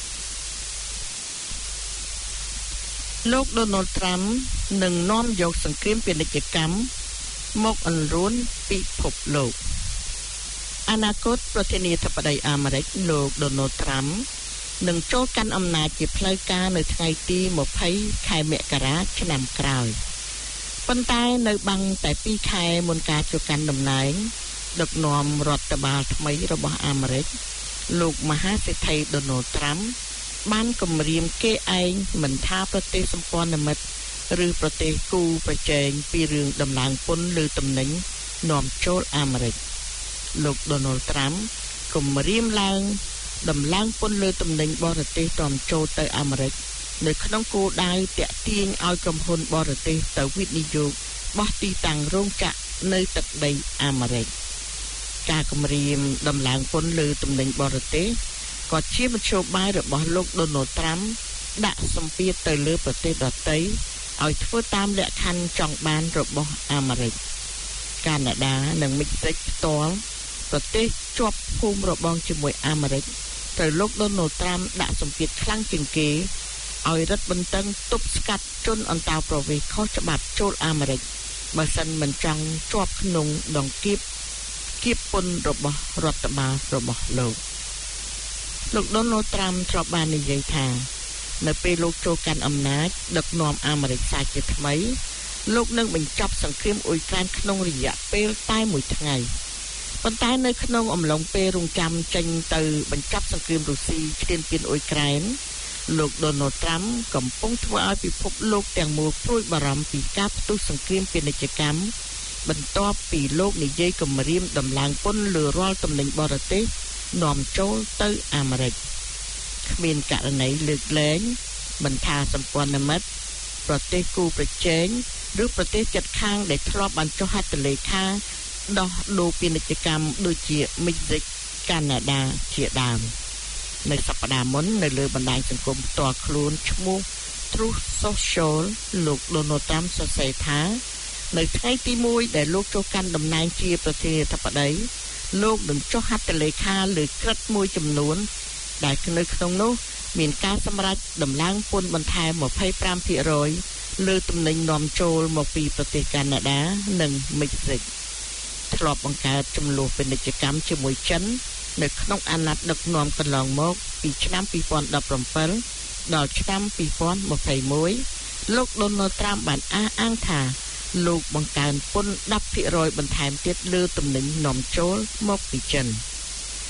លោក Donald Trump នឹងនាំយកសង្គ្រាមពាណិជ្ជកម្មមកអន្រួនពិភពលោកអនាគតប្រធានាធិបតីអាមេរិកលោក Donald Trump នឹងចូលកាន់អំណាចជាផ្លូវការនៅថ្ងៃទីម្ភៃខែមករាឆ្នាំក្រោយប៉ុន្តែនៅបាំងតែពីរខែមុនការចូលកាន់តំណែងដឹកនាំរដ្ឋបាលថ្មីរបស់អាមេរិកលោកមហាសេដ្ឋី Donald Trump បានគម្រាមគេឯងមិនថាប្រទេសសម្ព័ន្ធមិត្តឬប្រទេសគូប្រជែងពីរឿងដំឡើងពន្ធលើទំនិញនាំចូលអាមេរិកលោក Donald Trump គម្រាមឡើងដំឡើងពន្ធលើទំនិញបរទេសនាំចូលទៅអាមេរិកនៅក្នុងគោលដៅទាក់ទាញឲ្យក្រុមហ៊ុនបរទេសទៅវិនិយោគបោះទីតាំងរោងចក្រនៅទឹកដីអាមេរិកការគម្រាមដំឡើងពន្ធលើទំនិញបរទេសក៏ជាមធ្យោបាយរបស់លោក Donald Trump ដាក់សម្ពាធទៅលើប្រទេសដទៃឲ្យធ្វើតាមលក្ខខណ្ឌចង់បានរបស់អាមេរិកកាណាដានិងមិចស៊ិកផ្ទាល់ប្រទេសជាប់ភូមិរបងជាមួយអាមេរិកត្រូវលោក Donald Trump ដាក់សម្ពាធខ្លាំងជាងគេឲ្យរឹតបន្តឹងទប់ស្កាត់ជនអន្តោប្រវេសន៍ខុសច្បាប់ចូលអាមេរិកបើសិនមិនចង់ជាប់ក្នុងដង្កៀបគៀបពន្ធរបស់រដ្ឋបាលរបស់លោកលោក Donald Trump ធ្លាប់បាននិយាយថានៅពេលលោកចូលកាន់អំណាចដឹកនាំអាមេរិកសាជាថ្មីលោកនឹងបញ្ចប់សង្គ្រាមអ៊ុយក្រែនក្នុងរយៈពេលតែមួយថ្ងៃប៉ុន្តែនៅក្នុងអំឡុងពេលរងចាំចេញទៅបញ្ចប់សង្គ្រាមរុស្ស៊ីឈ្លានពានអ៊ុយក្រែនលោក Donald Trump កំពុងធ្វើឲ្យពិភពលោកទាំងមូលព្រួយបារម្ភពីការផ្ទុះសង្គ្រាមពាណិជ្ជកម្មបន្ទាប់ពីលោកនិយាយគម្រាមដំឡើងពន្ធលើរាល់ទំនិញបរទេសនាំចូលទៅអាមេរិកគ្មានករណីលើកលែងមិនថាសម្ព័ន្ធមិត្តប្រទេសគូប្រជែងឬប្រទេសជិតខាងដែលធ្លាប់បានចុះហត្ថលេខាដោះដូរពាណិជ្ជកម្មដូចជាមិចស៊ិកកាណាដាជាដើមនៅសប្តាហ៍មុននៅលើបណ្ដាញសង្គមផ្ទាល់ខ្លួនឈ្មោះ Truth Social លោក Donald Trump សរសេរថានៅថ្ងៃទីមួយដែលលោកចូលកាន់តំណែងជាប្រធានាធិបតីលោកនឹងចុះហត្ថលេខាលើក្រឹត្យមួយចំនួនដែលនៅក្នុងនោះមានការសម្រេចដំឡើងពន្ធបន្ថែម ยี่สิบห้าเปอร์เซ็นต์ លើទំនិញនាំចូលមកពីប្រទេសកាណាដានិងមិចស៊ិកធ្លាប់បង្កើតចំនួនពាណិជ្ជកម្មជាមួយចិននៅក្នុងអាណត្តិដឹកនាំកន្លងមកពីឆ្នាំពីរពាន់ដប់ប្រាំពីរដល់ឆ្នាំពីរពាន់ยี่สิบเอ็ดលោក Donald Trump បានអះអាងថាលោកបង្កើនពន្ធ ដប់ភាគរយ បន្ថែមទៀតលើទំនិញនាំចូលមកពីចិន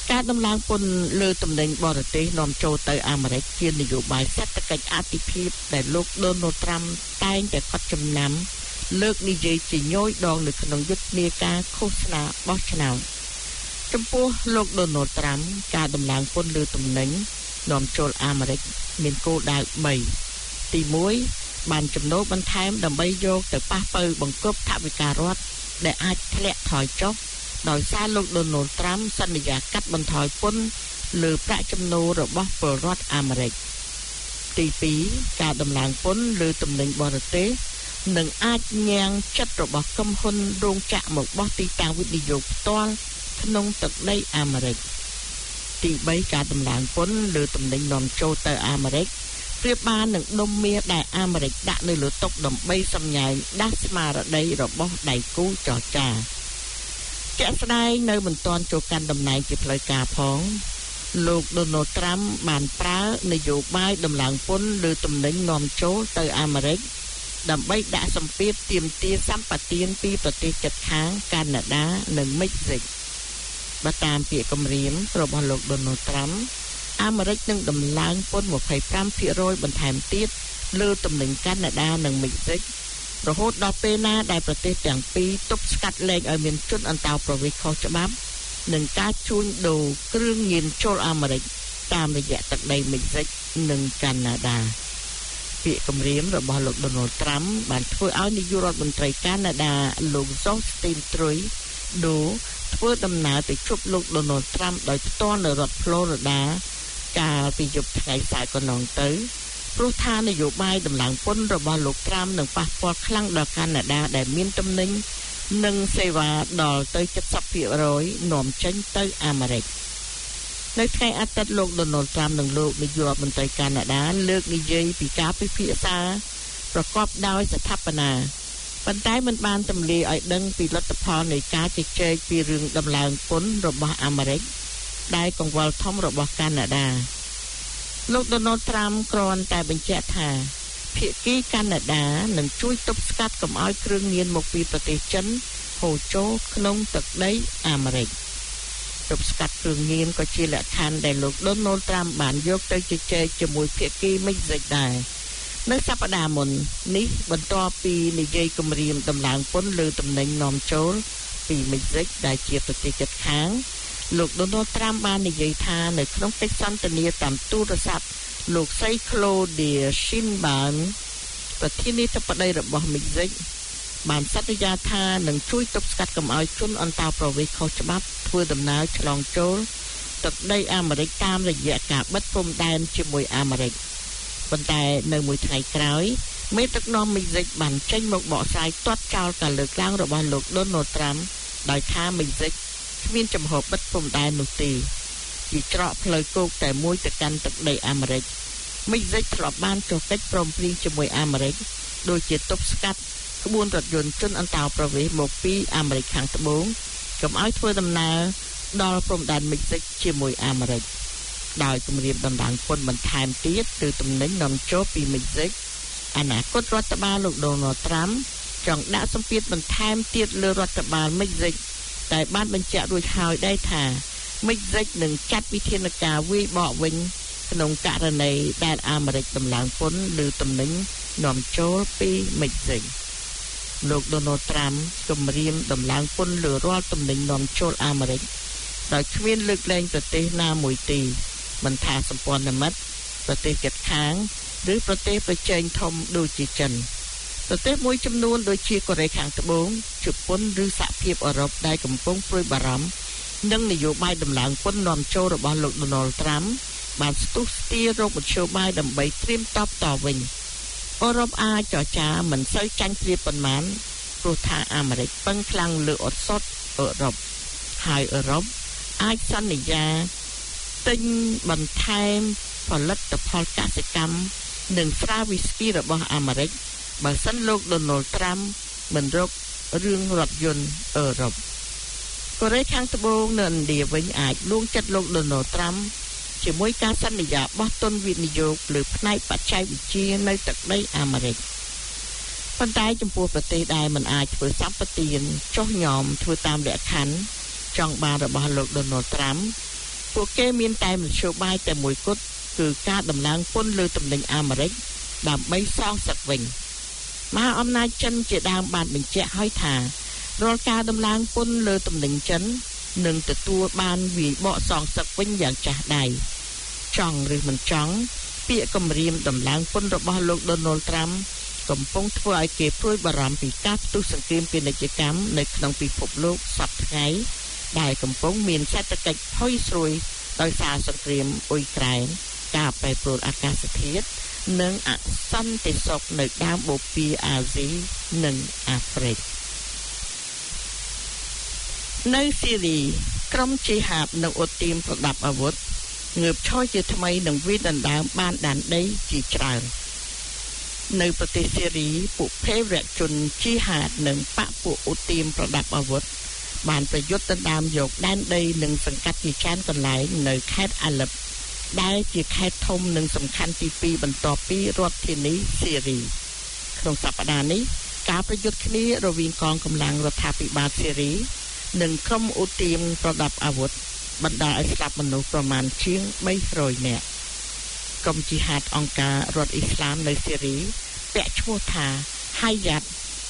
ការដំឡើងពន្ធលើទំនិញបរទេសនាំចូលទៅអាមេរិកជានយោបាយសេដ្ឋកិច្ចអាទិភាពដែលលោក Donald Trump តែងតែកត់ចំណាំលើកនិយាយជាញយដងនៅក្នុងយុទ្ធនាការឃោសនាបោះឆ្នោតចំពោះលោក Donald Trump ការដំឡើងពន្ធលើទំនិញនាំចូលអាមេរិកមានគោលដៅបីទីមួយបានចំណូលបន្ថែមដើម្បីយកទៅប៉ះប៉ូវបង្គាប់ថវិការដ្ឋដែលអាចធ្លាក់ថយចុះដោយសារលោក Donald Trump សន្យាកាត់បន្ថយពន្ធលើប្រាក់ចំណូលរបស់ពលរដ្ឋអាមេរិកទីពីរការដំឡើងពន្ធលើទំនិញបរទេសនឹងអាចញ៉ាំងចិត្តរបស់ក្រុមហ៊ុនរោងចក្រមកបោះទីតាំងវិនិយោគផ្ទាល់ក្នុងទឹកដីអាមេរិកទីបីការដំឡើងពន្ធលើទំនិញនាំចូលទៅអាមេរិកប្រៀបបាននឹងដុំមាសដែលអាមេរិកដាក់នៅលើតុដើម្បីសម្ញែងដាស់ស្មារតីរបស់ដៃគូចរចាជាក់ស្ដែងនៅមិនទាន់ចូលកាន់តំណែងជាផ្លូវការផងលោក Donald Trump បានប្រើនយោបាយដំឡើងពន្ធលើទំនិញនាំចូលទៅអាមេរិកដើម្បីដាក់សម្ពាធទាមទារសម្បទានពីប្រទេសជិតខាងកាណាដានិងមិចស៊ិកបើតាមពាក្យគម្រាមរបស់លោក Donald Trump អាមេរិកនឹងដំឡើងពន្ធ ยี่สิบห้าเปอร์เซ็นต์ បន្ថែមទៀតលើទំនិញកាណាដានិងមិចស៊ិករហូតដល់ពេលណាដែលប្រទេសទាំងពីរទប់ស្កាត់លែងឲ្យមានជនអន្តោប្រវេសន៍ខុសច្បាប់និងការជួញដូរគ្រឿងញៀនចូលអាមេរិកតាមរយៈទឹកដីមិចស៊ិកនិងកាណាដាពាក្យគម្រាមរបស់លោក Donald Trump បានធ្វើឲ្យនាយករដ្ឋមន្ត្រីកាណាដាលោក Justin Trudeau ធ្វើដំណើរទៅជួបលោក Donald Trump ដោយផ្ទាល់នៅរដ្ឋ Florida កាលពីយប់ថ្ងៃសៅរ៍កន្លងទៅព្រោះថានយោបាយដំឡើងពន្ធរបស់លោក Trump នឹងប៉ះពាល់ខ្លាំងដល់កាណាដាដែលមានទំនិញនិងសេវាដល់ទៅ เจ็ดสิบเปอร์เซ็นต์ នាំចេញទៅអាមេរិកនៅថ្ងៃអាទិត្យលោក Donald Trump និងលោកនាយករដ្ឋមន្ត្រីកាណាដាលើកនិយាយពីការពិភាក្សាប្រកបដោយស្ថាបនាប៉ុន្តែមិនបានទម្លាយឲ្យដឹងពីលទ្ធផលនៃការជជែកពីរឿងដំឡើងពន្ធរបស់អាមេរិកដែលកង្វល់ធំរបស់កាណាដាលោក Donald Trump គ្រាន់តែបញ្ជាក់ថាភាគីកាណាដានឹងជួយទប់ស្កាត់កុំឲ្យគ្រឿងញៀនមកពីប្រទេសចិនហូរចូលក្នុងទឹកដីអាមេរិកទប់ស្កាត់គ្រឿងញៀនក៏ជាលក្ខខណ្ឌដែលលោក Donald Trump បានយកទៅជជែកជាមួយភាគីមិចស៊ិកដែរនៅសប្តាហ៍មុននេះបន្ទាប់ពីនិយាយគម្រាមដំឡើងពន្ធលើទំនិញនាំចូលពីមិចស៊ិកដែលជាប្រទេសជិតខាងលោក Donald Trump បាននិយាយថានៅក្នុងកិច្ចសន្ទនាតាមទូរស័ព្ទលោកស្រី Claudia Sheinbaum ប្រធានាធិបតីរបស់មិចស៊ិកបានសន្យាថានឹងជួយទប់ស្កាត់កុំឲ្យជនអន្តោប្រវេសន៍ខុសច្បាប់ធ្វើដំណើរឆ្លងចូលទឹកដីអាមេរិកតាមរយៈការបិទព្រំដែនជាមួយអាមេរិកប៉ុន្តែនៅមួយថ្ងៃក្រោយមេដឹកនាំមិចស៊ិកបានចេញមកបកស្រាយទាត់ចោលការលើកឡើងរបស់លោក Donald Trump ដោយថាមិចស៊ិកគ្មានចំហបិទព្រំដែននោះទេជាច្រកផ្លូវគោកតែមួយទៅកាន់ទឹកដីអាមេរិកមិចស៊ិកធ្លាប់បានចុះកិច្ចព្រមព្រៀងជាមួយអាមេរិកដូចជាទប់ស្កាត់ក្បួនរថយន្តជនអន្តោប្រវេសន៍មកពីអាមេរិកខាងត្បូងកុំឲ្យធ្វើដំណើរដល់ព្រំដែនមិចស៊ិកជាមួយអាមេរិកដោយគម្រាមដំឡើងពន្ធបន្ថែមទៀតគឺទំនិញនាំចូលពីមិចស៊ិកអនាគតរដ្ឋបាលលោក Donald Trump ចង់ដាក់សម្ពាធបន្ថែមទៀតលើរដ្ឋបាលមិចស៊ិកតែបានបញ្ជាក់រួចហើយដែរថាមិចស៊ិកនឹងចាត់វិធានការវាយបកវិញក្នុងករណីដែលអាមេរិកដំឡើងពន្ធលើទំនិញនាំចូលពីមិចស៊ិកលោក Donald Trump គម្រាមដំឡើងពន្ធលើរាល់ទំនិញនាំចូលអាមេរិកដោយគ្មានលើកលែងប្រទេសណាមួយទេមិនថាសម្ព័ន្ធមិត្តប្រទេសជិតខាងឬប្រទេសប្រជែងធំដូចជាចិនប្រទេសមួយចំនួនដូចជាកូរ៉េខាងត្បូងជប៉ុនឬសហភាពអឺរ៉ុបដែលកំពុងព្រួយបារម្ភនឹងនយោបាយដំឡើងពន្ធនាំចូលរបស់លោក Donald Trump បានស្ទុះស្ទាររកមធ្យោបាយដើម្បីត្រៀមតបតវិញអឺរ៉ុបអាចចរចាមិនសូវចាញ់ព្រាបប៉ុន្មានព្រោះថាអាមេរិកពឹងខ្លាំងលើអ៊ុតសុតអឺរ៉ុបហើយអឺរ៉ុបអាចសន្យាទិញបន្ថែមផលិតផលកសិកម្មនិងស្រាវីស្គីរបស់អាមេរិកបើសិនលោក Donald Trump មិនរករឿងរថយន្តអឺរ៉ុបកូរ៉េខាងត្បូងនៅឥណ្ឌាវិញអាចលួងចិត្តលោក Donald Trump ជាមួយការសន្យាបោះទុនវិនិយោគលើផ្នែកបច្ចេកវិទ្យានៅទឹកដីអាមេរិកប៉ុន្តែចំពោះប្រទេសដែលមិនអាចធ្វើសម្បទានចុះញោមធ្វើតាមលក្ខខណ្ឌចង់បានរបស់លោក Donald Trump ពួកគេមានតែមធ្យោបាយតែមួយគត់គឺការដំឡើងពន្ធលើទំនិញអាមេរិកដើម្បីសងសឹកវិញមហាអំណាចចិនជាដើមបានបញ្ជាក់ហើយថារាល់ការដំឡើងពន្ធលើទំនិញចិននឹងទទួលបានវាយបកសងសឹកវិញយ៉ាងចាស់ដៃចង់ឬមិនចង់ពាក្យគម្រាមដំឡើងពន្ធរបស់លោក Donald Trump កំពុងធ្វើឲ្យគេព្រួយបារម្ភពីការផ្ទុះសង្គ្រាមពាណិជ្ជកម្មនៅក្នុងពិភពលោកសប្តាហ៍ថ្ងៃដែលកំពុងមានសេដ្ឋកិច្ចផុយស្រួយដោយសារសង្គ្រាមអ៊ុយក្រែនការប្រែប្រួលអាកាសធាតុនិងអសន្តិសុខនៅដើមបូព៌ាអាស៊ីនិងអាហ្វ្រិកនៅស៊ីរីក្រុមជីហាបនិងអ៊ុតទីមប្រដាប់អាវុធងើបឈរជាថ្មីនឹងវាយដណ្ដើមបានដែនដីជាច្រើននៅប្រទេសស៊ីរីពួកភេរវជនជីហាតនិងបកពួកអ៊ុតទីមប្រដាប់អាវុធបានប្រយុទ្ធដណ្ដើមយកដែនដីនិងសង្កាត់ជាច្រើនកន្លែងនៅខេត្តអាឡឹបដែលជាខេត្តធំនិងសំខាន់ទីពីរបន្ទាប់ពីរដ្ឋធានីស៊ីរីក្នុងសប្តាហ៍នេះការប្រយុទ្ធគ្នារវាងកងកម្លាំងរដ្ឋាភិបាលស៊ីរីនិងក្រុមអ៊ុតទីមប្រដាប់អាវុធបណ្ដាលឲ្យស្លាប់មនុស្សប្រមាណជាងបីរយនាក់ក្រុមជីហាតអង្គការរដ្ឋអ៊ីស្លាមនៅស៊ីរីពាក់ឈ្មោះថា Hayat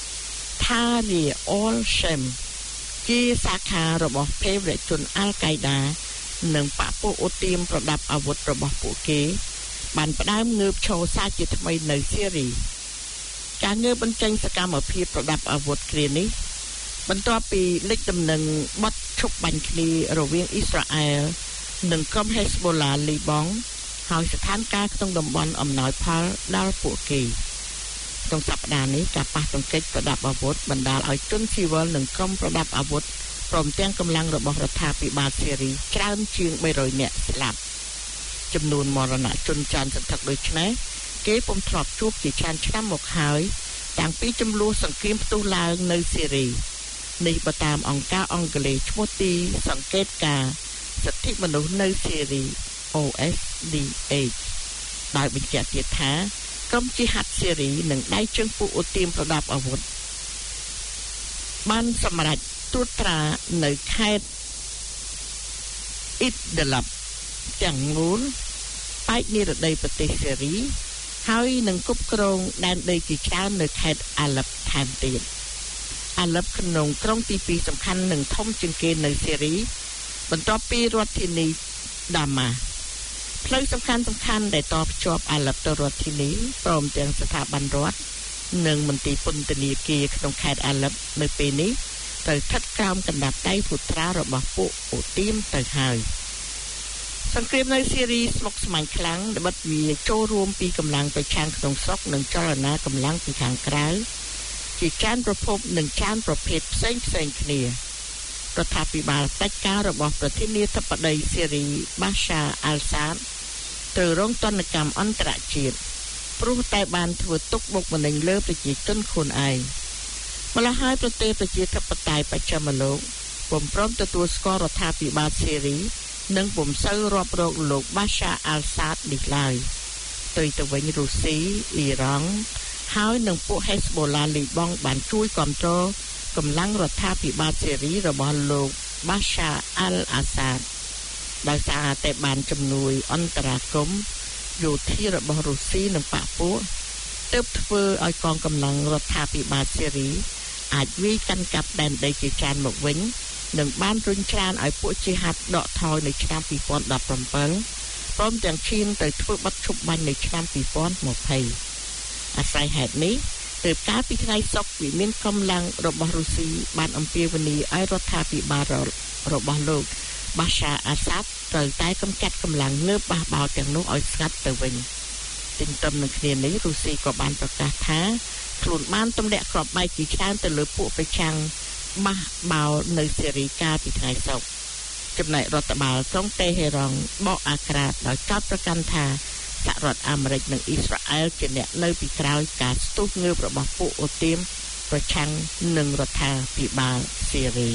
Tahrir al-Sham ជាសាខារបស់ភេរវជនអាល់កៃដានិងបកពួកអ៊ុតទីមប្រដាប់អាវុធរបស់ពួកគេបានផ្ដើមងើបឈរសាជាថ្មីនៅស៊ីរីការងើបបញ្ចេញសកម្មភាពប្រដាប់អាវុធគ្រានេះបន្ទាប់ពីលេចដំណឹងបទឈប់បាញ់គ្នារវាងអ៊ីស្រាអែលនិងក្រុមហេសបូឡាលីបង់ហើយស្ថានភាពក្នុងតំបន់អំណោយផលដល់ពួកគេក្នុងសប្តាហ៍នេះការប៉ះទង្គិចប្រដាប់អាវុធបណ្ដាលឲ្យជនស៊ីវិលនិងក្រុមប្រដាប់អាវុធព្រមទាំងកម្លាំងរបស់រដ្ឋាភិបាលស៊ីរីច្រើនជាងបីរយនាក់ស្លាប់ចំនួនមរណជនច្រើនសន្ធឹកដូចនេះគេពុំធ្លាប់ជួបជាច្រើនឆ្នាំមកហើយតាំងពីចំនួនសង្គ្រាមផ្ទុះឡើងនៅស៊ីរីនេះបើតាមអង្គការអង់គ្លេសឈ្មោះទីសង្កេតការសិទ្ធិមនុស្សនៅស៊ីរី O S D H ដោយបញ្ជាក់ទៀតថាក្រុមជីហាត់ស៊ីរីនិងដៃជើងពួកអ៊ុតទីមប្រដាប់អាវុធបានសម្រេចត្រួតត្រានៅខេត្តអ៊ីដឡាប់ទាំងមូលប៉ែកនិរដីប្រទេសស៊ីរីហើយនឹងគ្រប់គ្រងដែនដីជាច្រើននៅខេត្តអាឡឹបថែមទៀតអាឡឹបក្នុងក្រុងទីពីរសំខាន់និងធំជាងគេនៅស៊ីរីបន្ទាប់ពីរដ្ឋធានីដាម៉ាផ្លូវសំខាន់សំខាន់ដែលតភ្ជាប់អាឡឹបទៅរដ្ឋធានីព្រមទាំងស្ថាប័នរដ្ឋនិងមន្ទីរពន្ធនាគារក្នុងខេត្តអាឡឹបនៅពេលនេះត្រូវស្ថិតក្រោមកណ្ដាប់ដៃពុត្រារបស់ពួកអ៊ូទីមទៅហើយសង្គ្រាមនៅស៊ីរីស្មុគស្មាញខ្លាំងដែលបិទវាចូលរួមពីកម្លាំងប្រឆាំងក្នុងស្រុកនិងចលនាកម្លាំងពីខាងក្រៅជាចានប្រភពនិងចានប្រភេទផ្សេងផ្សេងគ្នារដ្ឋាភិបាលផ្ដាច់ការរបស់ប្រធានាធិបតីស៊ីរីបាសាអាល់សាដត្រូវរងទណ្ឌកម្មអន្តរជាតិព្រោះតែបានធ្វើទុកបុកម្នេញលើប្រជាជនខ្លួនឯងម្ល៉េះហើយប្រទេសប្រជាធិបតេយ្យបច្ចិមលោកពុំព្រមទទួលស្គាល់រដ្ឋាភិបាលស៊ីរីនិងពុំសូវរាប់រកលោកបាសាអាល់សាដនេះឡើយទៅទៅវិញរុស្ស៊ីអ៊ីរ៉ង់ហើយនឹងពួកហេសបូឡាលីបង់បានជួយគ្រប់គ្រងកម្លាំងរដ្ឋាភិបាលស៊ីរីរបស់លោកបាសាអាល់អាសាដដោយសារតែបានជំនួយអន្តរាគមន៍យោធារបស់រុស្ស៊ីនិងបកពួកទើបធ្វើឲ្យកងកម្លាំងរដ្ឋាភិបាលស៊ីរីអាចវាយកាន់កាប់ដែនដីជាច្រើនមកវិញនិងបានរុញច្រានឲ្យពួកជាហាត់ដកថយនៅឆ្នាំពីរពាន់ដប់ប្រាំbảyព្រមទាំងឈានទៅធ្វើបទឈប់បាញ់នៅឆ្នាំពីរពាន់ยี่สิบអាស្រ័យហេតុនេះទើបកាលពីថ្ងៃសុក្រវិមានកម្លាំងរបស់រុស្ស៊ីបានអំពាវនាវឲ្យរដ្ឋាភិបាលរបស់លោកបាសាអាសាដត្រូវតែកម្ចាត់កម្លាំងងើបបះបោរទាំងនោះឲ្យស្ងាត់ទៅវិញទន្ទឹមនឹងគ្នានេះរុស្ស៊ីក៏បានប្រកាសថាខ្លួនបានទម្លាក់គ្រាប់បែកជាច្រើនទៅលើពួកប្រឆាំងបះបោរនៅស៊ីរីកាលពីថ្ងៃសុក្រចំណែករដ្ឋបាលក្រុងតេហេរ៉ង់បកអាក្រាតដោយចោទប្រកាន់ថាសហរដ្ឋអាមេរិកនិងអ៊ីស្រាអែលជាអ្នកនៅពីក្រោយការស្ទុះងើបរបស់ពួកអ៊ូទីមប្រឆាំងនឹងរដ្ឋាភិបាលស៊ីរី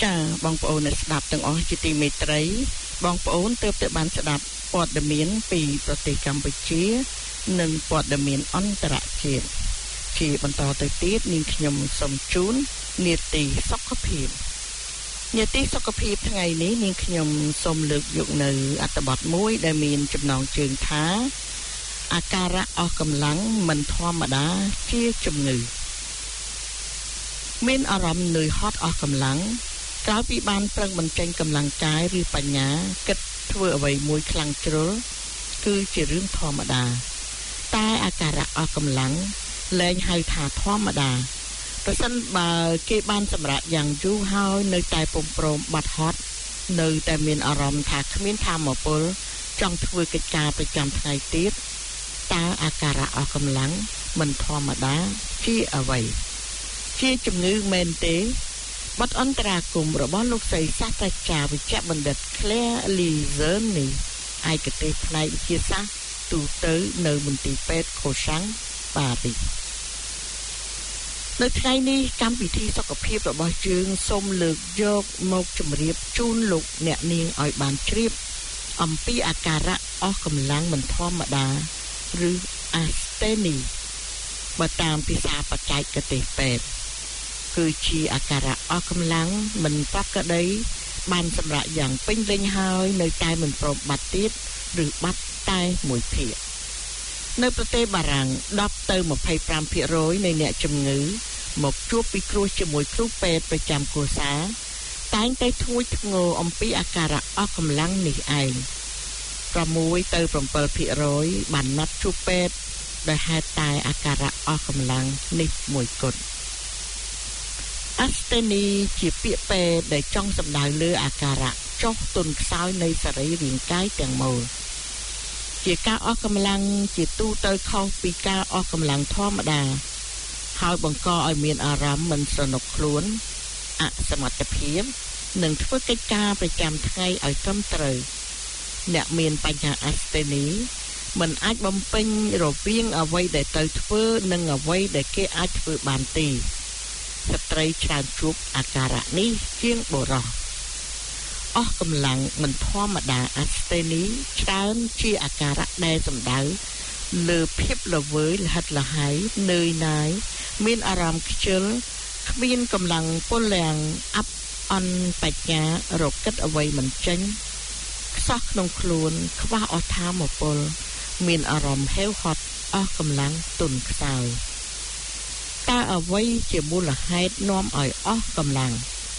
ចា៎បងប្អូនអ្នកស្ដាប់ទាំងអស់ជាទីមេត្រីបងប្អូនទើបតែបានស្ដាប់ព័ត៌មានពីប្រទេសកម្ពុជានិងព័ត៌មានអន្តរជាតិជាបន្តទៅទៀតនាងខ្ញុំសូមជូននាទីសុខភាពនាទីសុខភាពថ្ងៃនេះនាងខ្ញុំសូមលើកយកនៅអត្ថបទមួយដែលមានចំណងជើងថាអាការៈអស់កម្លាំងមិនធម្មតាជាជំងឺមានអារម្មណ៍នឿយហត់អស់កម្លាំងក្រោយពីបានប្រឹងបញ្ចេញកម្លាំងកាយឬបញ្ញាគិតធ្វើអ្វីមួយខ្លាំងជ្រុលគឺជារឿងធម្មតាតែអាការៈអស់កម្លាំងលែងហៅថាធម្មតាប្រសិនបើគេបានសម្រាប់យ៉ាងយូរហើយនៅតែពុំព្រមបាត់ហត់នៅតែមានអារម្មណ៍ថាគ្មានធម៌ពលចង់ធ្វើកិច្ចការប្រចាំថ្ងៃទៀតតើអាការៈអស់កម្លាំងមិនធម្មតាជាអ្វីជាជំងឺមែនទេបទអន្តរាគមន៍របស់លោកស្រីសាស្ត្រាចារ្យវិជ្ជបណ្ឌិត Claire Lizer នេះឯកទេសផ្នែកវិទ្យាសាស្ត្រទូទៅនៅមន្ទីរពេទ្យ Koshang ប៉ារីសនៅថ្ងៃនេះកម្មវិធីសុខភាពរបស់យើងសូមលើកយកមកជម្រាបជូនលោកអ្នកនាងឲ្យបានជ្រាបអំពីអាការៈអស់កម្លាំងមិនធម្មតាឬ Asthenia បើតាមភាសាបច្ចេកទេសពេទ្យគឺជាអាការៈអស់កម្លាំងមិនប្រក្រតីបានសម្រាប់យ៉ាងពេញលេញហើយនៅតែមិនព្រមបាត់ទៀតឬបាត់តែមួយភាគនៅប្រទេសបារាំងដប់ទៅម្ភៃប្រាំភាគរយនៃអ្នកជំងឺមកជួបពិគ្រោះជាមួយគ្រូពេទ្យប្រចាំគ្រួសារតែងតែធ្ងួចធ្ងរអំពីអាការៈអស់កម្លាំងនេះឯង៦ទៅ៧ភាគរយបានណាត់ជួបពេទ្យដោយហេតុតែអាការៈអស់កម្លាំងនេះមួយគត់Asthenia ជាពាក្យពេទ្យដែលចង់សំដៅលើអាការៈចុះទន់ខ្សោយនៃសរីរាង្គកាយទាំងមូលជាការអស់កម្លាំងជាទូទៅខុសពីការអស់កម្លាំងធម្មតាហើយបង្កឲ្យមានអារម្មណ៍មិនស្រណុកខ្លួនអសមត្ថភាពនិងធ្វើកិច្ចការប្រចាំថ្ងៃឲ្យត្រឹមត្រូវអ្នកមានបញ្ហា Asthenia មិនអាចបំពេញរវាងអ្វីដែលត្រូវធ្វើនិងអ្វីដែលគេអាចធ្វើបានទេស្ត្រីច្រើនជួបអាការៈនេះជាងបុរសអស់កម្លាំងមិនធម្មតា Asthenia ច្រើនជាអាការៈដែលសំដៅលើភាពល្វើយលហិតលហើយនឿយណាយមានអារម្មណ៍ខ្ជិលគ្មានកម្លាំងពលំអាប់អន់បញ្ញារកគិតអ្វីមិនចេញខ្សោះក្នុងខ្លួនខ្វះអស់ថាមពលមានអារម្មណ៍ហេវហត់អស់កម្លាំងទន់ខ្សោយតើអ្វីជាមូលហេតុនាំឲ្យអស់កម្លាំង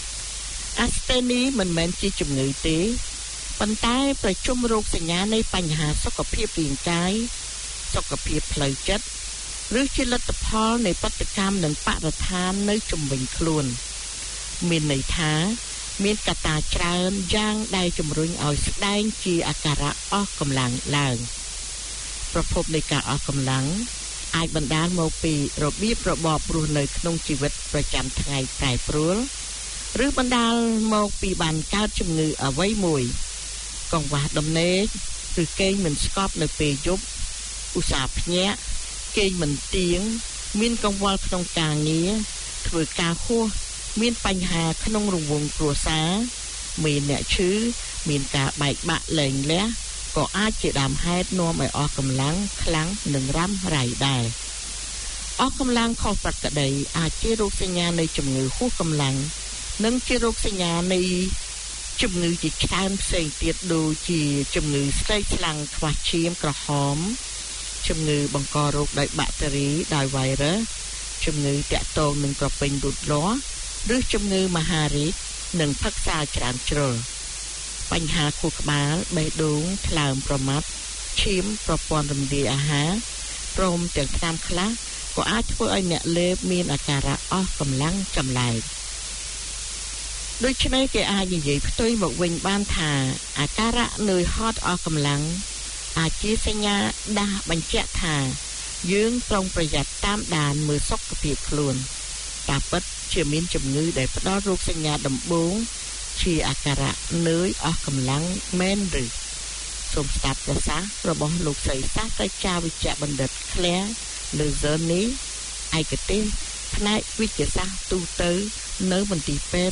Asthenia មិនមែនជាជំងឺទេប៉ុន្តែប្រជុំរោគសញ្ញានៃបញ្ហាសុខភាពរាងកាយសុខភាពផ្លូវចិត្តឬជាលទ្ធផលនៃបដកម្មនិងបរិស្ថាននៅជុំវិញខ្លួនមានន័យថាមានកត្តាច្រើនយ៉ាងដែលជំរុញឲ្យស្ដែងជាអាការៈអស់កម្លាំងឡើងប្រភពនៃការអស់កម្លាំងអាចបណ្ដាលមកពីរបៀបរបបរស់នៅក្នុងជីវិតប្រចាំថ្ងៃប្រែប្រួលឬបណ្ដាលមកពីបានកើតជំងឺអ្វីមួយកង្វះដំណេកឬគេងមិនស្កប់នៅពេលយប់ឧស្សាហ៍ភ្ញាក់គេងមិនទៀងមានកង្វល់ក្នុងការងារធ្វើការហួសមានបញ្ហាក្នុងរង្វង់គ្រួសារមានអ្នកឈឺមានការបែកបាក់លែងលះក៏អាចជាដើមហេតុនាំឲ្យអស់កម្លាំងខ្លាំងនិងរ៉ាំរ៉ៃដែរអស់កម្លាំងខុសប្រក្រតីអាចជារោគសញ្ញានៃជំងឺហួសកម្លាំងនិងជារោគសញ្ញានៃជំងឺជាច្រើនផ្សេងទៀតដូចជាជំងឺស្លេកស្លាំងខ្វះឈាមក្រហមជំងឺបង្ករោគដោយបាក់តេរីដោយ virus ជំងឺតាក់ទងនឹងក្រពេញលូតលាស់ឬជំងឺមហារីកនិងផឹកសាច្រើនជ្រុលបញ្ហាខួរក្បាលបេះដូងថ្លើមប្រមាត់ឈាមប្រព័ន្ធរំលាយអាហារព្រមទាំងថ្នាំខ្លះក៏អាចធ្វើឲ្យអ្នកលេបមានអាការៈអស់កម្លាំងចម្លែកដូច្នេះគេអាចនិយាយផ្ទុយមកវិញបានថាអាការៈនឿយហត់អស់កម្លាំងអាចជាសញ្ញាដាស់បញ្ជាក់ថាយើងប្រុងប្រយ័ត្នតាមដានមើលសុខភាពខ្លួនតាមពិតជាមានជំងឺដែលផ្ដល់រោគសញ្ញាដំបូងជាអាការៈនឿយអស់កម្លាំងមែនឬសូមស្ដាប់ប្រសាសន៍របស់លោកស្រីសាស្ត្រាចារ្យវិជ្ជបណ្ឌិត Claire Lizer នេះឯកទេសផ្នែកវិទ្យាសាស្ត្រទូទៅនៅមន្ទីរពេទ្យ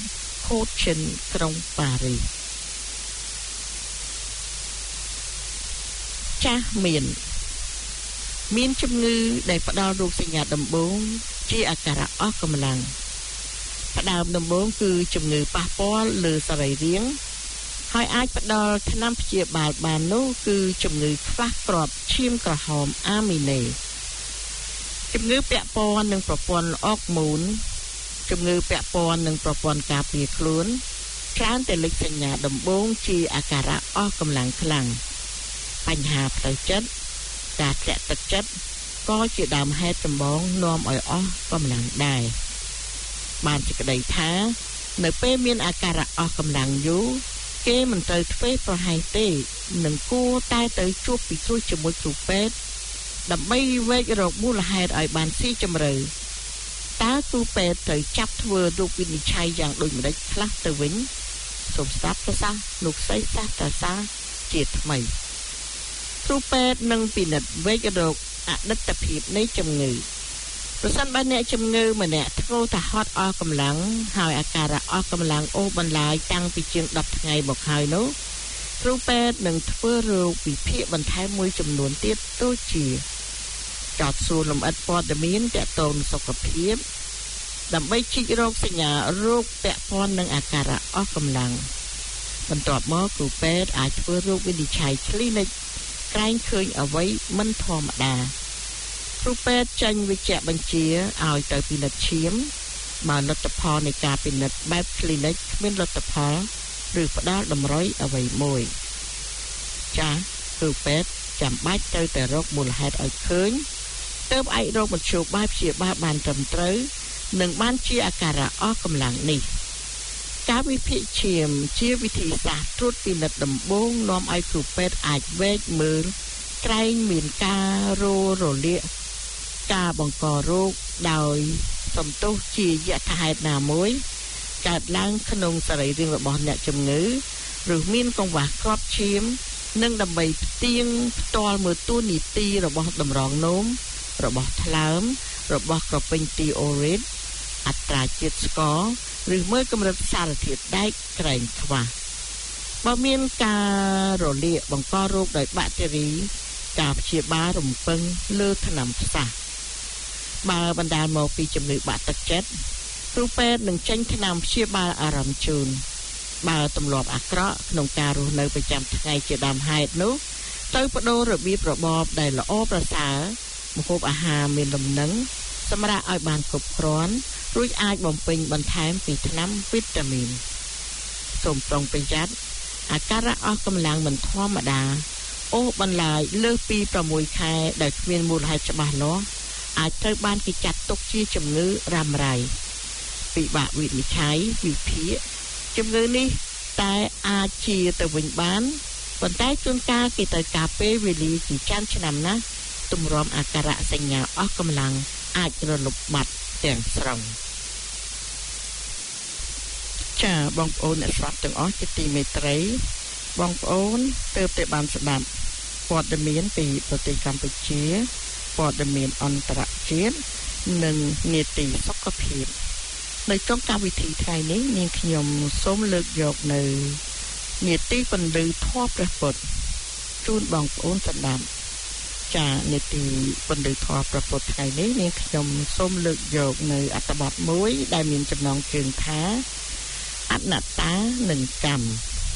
ខូតឈិនក្រុងប៉ារីសចាស់មានមានជំងឺដែលផ្ដល់រោគសញ្ញាដំបូងជាអាការៈអស់កម្លាំងផ្ដើមដំបូងគឺជំងឺប៉ះពាល់លើសរីរាង្គហើយអាចផ្ដល់ថ្នាំព្យាបាលបាននោះគឺជំងឺខ្វះគ្រាប់ឈាមក្រហមអាមីណេជំងឺពាក់ព័ន្ធនឹងប្រព័ន្ធអុកមូនជំងឺពាក់ព័ន្ធនឹងប្រព័ន្ធការពារខ្លួនច្រើនតែលេចសញ្ញាដំបូងជាអាការៈអស់កម្លាំងខ្លាំងបញ្ហាផ្លូវចិត្តការធ្លាក់ទឹកចិត្តក៏ជាដើមហេតុចម្បងនាំឲ្យអស់កម្លាំងដែរបានសេចក្តីថានៅពេលមានអាការៈអស់កម្លាំងយូរគេមិនត្រូវធ្វេសប្រហែសទេនឹងគួរតែទៅជួបពិគ្រោះជាមួយគ្រូពេទ្យដើម្បីវែករកមូលហេតុឲ្យបានស៊ីជម្រៅតើគ្រូពេទ្យត្រូវចាប់ធ្វើរោគវិនិច្ឆ័យយ៉ាងដូចម្តេចខ្លះទៅវិញសូមស្ដាប់ប្រសាសន៍លោកស្រីសាស្ត្រាចារ្យជាថ្មីគ្រូពេទ្យនឹងពិនិត្យវែករកអតីតភាពនៃជំងឺប្រសិនបើអ្នកជំងឺម្នាក់ធ្ងន់ថាហត់អស់កម្លាំងហើយអាការៈអស់កម្លាំងអូសបន្លាយតាំងពីជាងដប់ថ្ងៃមកហើយនោះគ្រូពេទ្យនឹងធ្វើរោគវិភាគបន្ថែមមួយចំនួនទៀតដូចជាចោទសួរលម្អិតព័ត៌មានទាក់ទងសុខភាពដើម្បីជីករោគសញ្ញារោគពាក់ព័ន្ធនឹងអាការៈអស់កម្លាំងបន្ទាប់មកគ្រូពេទ្យអាចធ្វើរោគវិនិច្ឆ័យគ្លីនិកក្រែងឃើញអ្វីមិនធម្មតាគ្រូពេទ្យចេញវិជ្ជាបញ្ជាឲ្យទៅពិនិត្យឈាមបើលទ្ធផលនៃការពិនិត្យបែបគ្លីនិកគ្មានលទ្ធផលឬផ្ដាល់តម្រុយអ្វីមួយចា៎គ្រូពេទ្យចាំបាច់ត្រូវតែរកមូលហេតុឲ្យឃើញទើបអាចរកមធ្យោបាយព្យាបាលបានត្រឹមត្រូវនិងបានជាអាការៈអស់កម្លាំងនេះការវិភាគឈាមជាវិធីសាស្ត្រត្រួតពិនិត្យដំបូងនាំឲ្យគ្រូពេទ្យអាចវែកមើលក្រែងមានការរោរលាកការបង្ករោគដោយសំទោសជាយថាហេតុណាមួយកើតឡើងក្នុងសរីរាង្គរបស់អ្នកជំងឺឬមានកង្វះគ្រាប់ឈាមនិងដើម្បីផ្ទៀងផ្ទាល់មើលតួនាទីរបស់តម្រងនោមរបស់ថ្លើមរបស់ក្រពេញទីអូរ៉េតអត្រាជាតិស្ករឬមើលកម្រិតសារធាតុដែកក្រែងខ្វះបើមានការរលាកបង្ករោគដោយបាក់តេរីការព្យាបាលរំពឹងលើថ្នាំផ្សះបើបណ្ដាលមកពីជំងឺបាក់ទឹកចិត្តគ្រូពេទ្យនឹងចេញថ្នាំព្យាបាលអារម្មណ៍ជូនបើទម្លាប់អាក្រក់ក្នុងការរស់នៅប្រចាំថ្ងៃជាដើមហេតុនោះទៅបដូររបៀបរបបដែលល្អប្រសើរម្ហូបអាហារមានលំនឹងសម្រាប់ឲ្យបានគ្រប់គ្រាន់រួចអាចបំពេញបន្ថែមពីថ្នាំវីតាមីនសូមប្រុងប្រយ័ត្នអាការៈអស់កម្លាំងមិនធម្មតាអូសបន្លាយលើសពីប្រាំមួយខែដែលគ្មានមូលហេតុច្បាស់លាស់អាចត្រូវបានគេចាត់ទុកជាជំងឺរ៉ាំរ៉ៃពិបាកវិនិច្ឆ័យវិភាគជំងឺនេះតែអាចជាទៅវិញបានប៉ុន្តែជួនកាលគេត្រូវការពេលវេលាជាច្រើនឆ្នាំណាស់ទម្រាំអាការៈសញ្ញាអស់កម្លាំងអាចរលត់បាត់ទាំងស្រុងចា៎បងប្អូនអ្នកស្ដាប់ទាំងអស់ជាទីមេត្រីបងប្អូនទើបតែបានស្ដាប់ព័ត៌មានពីប្រទេសកម្ពុជាព័ត៌មានអន្តរជាតិនិងនីតិសុខភាពនៅក្នុងកម្មវិធីថ្ងៃនេះនាងខ្ញុំសូមលើកយកនៅនីតិពន្លឺធម៌ព្រះពុទ្ធជូនបងប្អូនស្ដាប់ចានីតិពន្លឺធម៌ព្រះពុទ្ធថ្ងៃនេះនាងខ្ញុំសូមលើកយកនៅអត្ថបទមួយដែលមានចំណងជើងថាអនត្តានិងកម្ម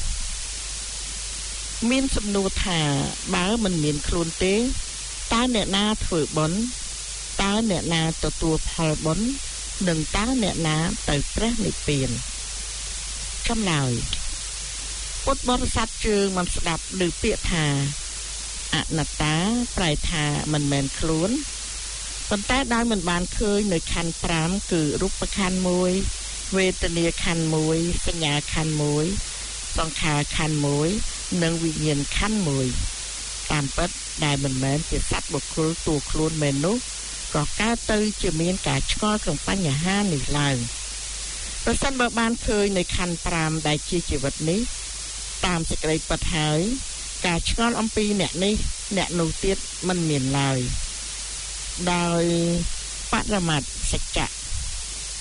មានសំណួរថាបើមិនមានខ្លួនទេតើអ្នកណាធ្វើបុណ្យតើអ្នកណាទទួលផលបុណ្យនិងតើអ្នកណាទៅព្រះនិព្វានចម្លើយពុទ្ធបរិស័ទជើងមិនស្ដាប់ឮពាក្យថាអនត្តាប្រែថាមិនមែនខ្លួនប៉ុន្តែដោយមិនបានឃើញនៅខណ្ឌប្រាំគឺរូបខណ្ឌមួយវេទនាខណ្ឌមួយសញ្ញាខណ្ឌមួយសង្ខារខណ្ឌមួយនិងវិញ្ញាណខណ្ឌមួយតាមពិតដែលមិនមែនជាសត្វបុគ្គលតួខ្លួនមែននោះក៏កើតទៅជាមានការឆ្ងល់ក្នុងបញ្ហានេះឡើងប្រសិនបើបានឃើញនៅខណ្ឌប្រាំដែលជាជីវិតនេះតាមសេចក្តីពិតហើយការឆ្ងល់អំពីអ្នកនេះអ្នកនោះទៀតមិនមានឡើយដោយបរមត្ថសច្ចៈ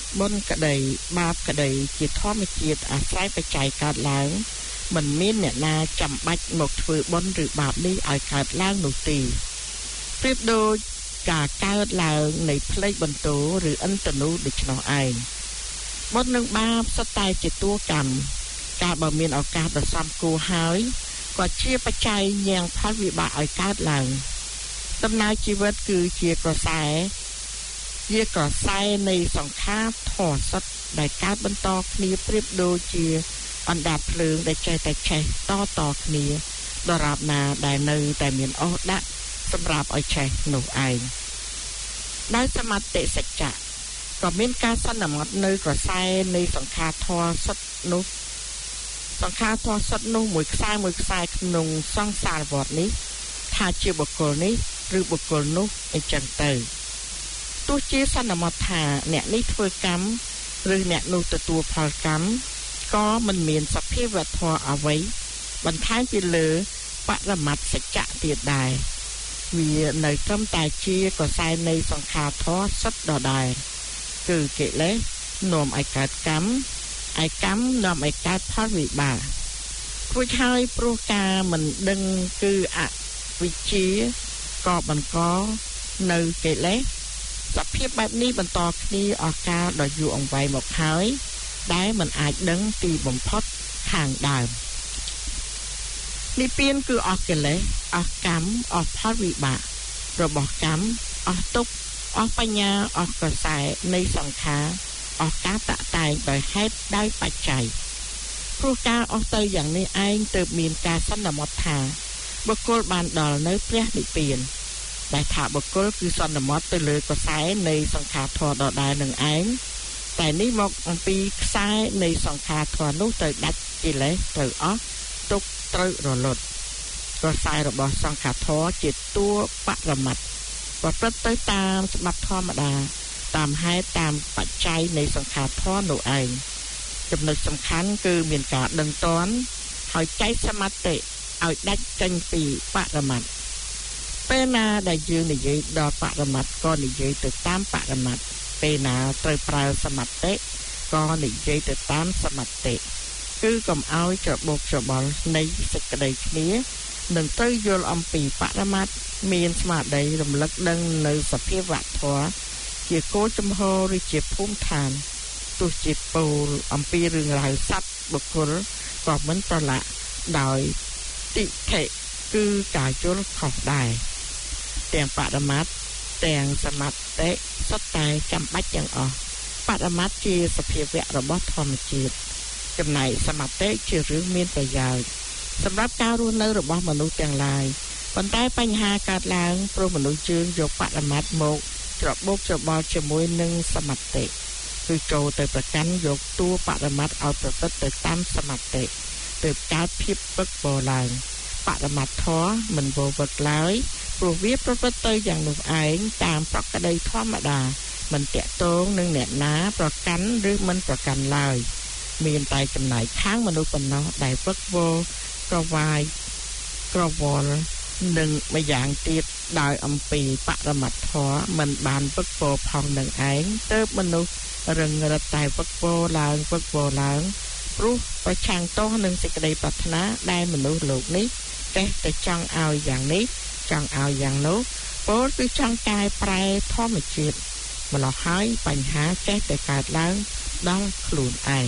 បុណ្យកដីបាបក្ដីជាធម្មជាតិអាស្រ័យបច្ច័យកើតឡើងមិនមានអ្នកណាចាំបាច់មកធ្វើបុណ្យឬបាបនេះឲ្យកើតឡើងនោះទេប្រៀបដូចការកើតឡើងនៃផ្លេកបន្ទោឬឥន្ទនូដូច្នោះឯងបុណ្យនិងបាបសុទ្ធតែជាតួកម្មកាលបើមានឱកាសដ៏សមគួរហើយក៏ជាបច្ច័យញ៉ាំងផលវិបាកឲ្យកើតឡើងដំណើរជីវិតគឺជាក្រសែជាក្រសែនៃសង្ខារធម៌សុទ្ធដែលកើតបន្តគ្នាប្រៀបដូចជាអណ្ដាតភ្លើងដែលចេះតែឆេះតតគ្នាដរាបណាដែលនៅតែមានអុសដាក់សម្រាប់ឲ្យឆេះនោះឯងដោយសមតិសច្ចៈក៏មានការសន្មត់នៅក្រសែនៃសង្ខារធម៌សុទ្ធនោះសង្ខារធម៌សុទ្ធនោះមួយខ្សែមួយខ្សែក្នុងសង្សារវដ្តនេះថាជាបុគ្គលនេះឬបុគ្គលនោះអញ្ចឹងទៅទោះជាសន្មត់ថាអ្នកនេះធ្វើកម្មឬអ្នកនោះទទួលផលកម្មក៏មិនមានសភាវធម៌អ្វីបន្ថែមពីលើបរមត្តសច្ចៈទៀតដែរវានៅត្រឹមតែជាកសែនៃសង្ខារធម៌សុទ្ធដដែលគឺកិលេសនាំឲ្យកើតកម្មឯកម្មនាំឲ្យកើតផលវិបាករួចហើយព្រោះការមិនដឹងគឺអវិជ្ជាក៏បង្កនៅកិលេសសភាពបែបនេះបន្តគ្នាអស់កាលដ៏យូរអង្វែងមកហើយដែលមិនអាចដឹងទីបំផុតខាងដើមនិព្វានគឺអស់កិលេសអស់កម្មអស់ផលវិបាករបស់កម្មអស់ទុក្ខអស់បញ្ញាអស់ក្រសែនៃសង្ខារអស់ការតាក់តែងដោយហេតុដោយបច្ច័យព្រោះការអស់ទៅយ៉ាងនេះឯងទើបមានការសន្មត់ថាបុគ្គលបានដល់នៅព្រះនិព្វានដែលថាបុគ្គលគឺសន្មត់ទៅលើក្រសែនៃសង្ខារធម៌ដដែលនឹងឯងតែនេះមកអំពីខ្សែនៃសង្ខារធម៌នោះទៅដាច់កិលេសទៅអស់ទុក្ខត្រូវរលត់ក្រសែរបស់សង្ខារធម៌ជាតួបរមត្តប្រព្រឹត្តទៅតាមច្បាប់ធម្មតាតាមហេតុតាមបច្ច័យនៃសង្ខារធម៌នោះឯងចំណុចសំខាន់គឺមានការដឹងតន់ហើយចែកសមតិឲ្យដាច់ចេញពីបរមត្តពេលណាដែលយើងនិយាយដល់បរមត្តក៏និយាយទៅតាមបរមត្តពេលណាត្រូវប្រើសមតិក៏និយាយទៅតាមសមតិគឺកុំឲ្យច្របូកច្របល់នៃសេចក្តីគ្នានឹងត្រូវយល់អំពីបរមត្តមានស្មារតីរំលឹកដឹងនៅសភាវៈធម៌ជាគោលចំហឬជាភូមិឋានទោះជាពោលអំពីរឿងរ៉ាវសត្វបុគ្គលក៏មិនប្រឡាក់ដោយទិដ្ឋិគឺការយល់ខុសដែរទាំងបរមត្តទាំងសមតិសុទ្ធតែចាំបាច់ទាំងអស់បរមត្តជាសភាវៈរបស់ធម្មជាតិចំណែកសមតិជារឿងមានប្រយោជន៍សម្រាប់ការរស់នៅរបស់មនុស្សទាំងឡាយប៉ុន្តែបញ្ហាកើតឡើងព្រោះមនុស្សជើងយកបរមត្តមកច្របូកច្របល់ជាមួយនឹងសមតិគឺចូលទៅប្រកាន់យកតួបរមត្តឲ្យប្រព្រឹត្តទៅតាមសមតិទើបកើតភាពវឹកវរឡើងបរមត្តធម៌មិនវវឹកឡើយព្រោះវាប្រព្រឹត្តទៅយ៉ាងនោះឯងតាមប្រក្តីធម្មតាមិនតាក់ទងនឹងអ្នកណាប្រកាន់ឬមិនប្រកាន់ឡើយមានតែចំណែកខាងមនុស្សប៉ុណ្ណោះដែលវឹកវរក្រវាយក្រវល់និងម្យ៉ាងទៀតដោយអំពីបរមត្តធម៌មិនបានវឹកវរផងនឹងឯងទើបមនុស្សរឹងរឹតតែវឹកវរឡើងវឹកវរឡើងព្រោះប្រឆាំងតោះនឹងសេចក្តីប្រាថ្នាដែលមនុស្សលោកនេះចេះតែចង់ឲ្យយ៉ាងនេះចង់ឲ្យយ៉ាងនោះពោលគឺចង់កែប្រែធម្មជាតិម្ល៉េះហើយបញ្ហាចេះតែកើតឡើងដល់ខ្លួនឯង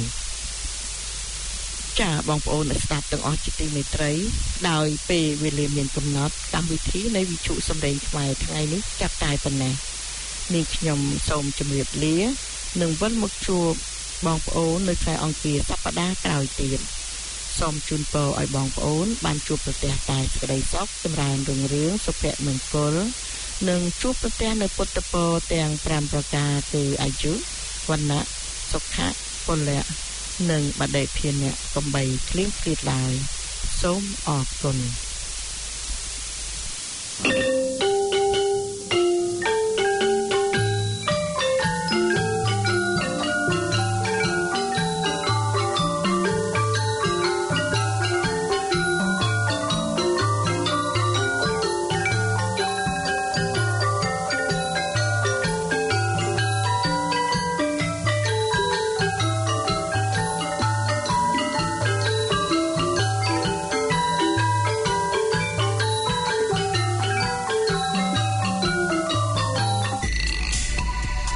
ចាបងប្អូនស្ដាប់ទាំងអស់ជាទីមេត្រីដោយពេលវេលាមានកំណត់កម្មវិធីនៃវិទ្យុសំឡេងខ្មែរថ្ងៃនេះចាប់តែប៉ុណ្ណេះនាងខ្ញុំសូមជម្រាបលានិងវិលមកជួបបងប្អូននៅថ្ងៃអង្គារសប្តាហ៍ក្រោយទៀតសូមជូនពរឲ្យបងប្អូនបានជួបប្រទះតែសេចក្តីសុខចម្រើនរុងរឿងសុភមង្គលនិងជួបប្រទះនៅពុទ្ធពរទាំងប្រាំប្រការគឺអាយុវណ្ណៈសុខៈពលៈនិងបដិធានៈកំបីគ្លៀងគ្លាតឡើយសូមអរគុណ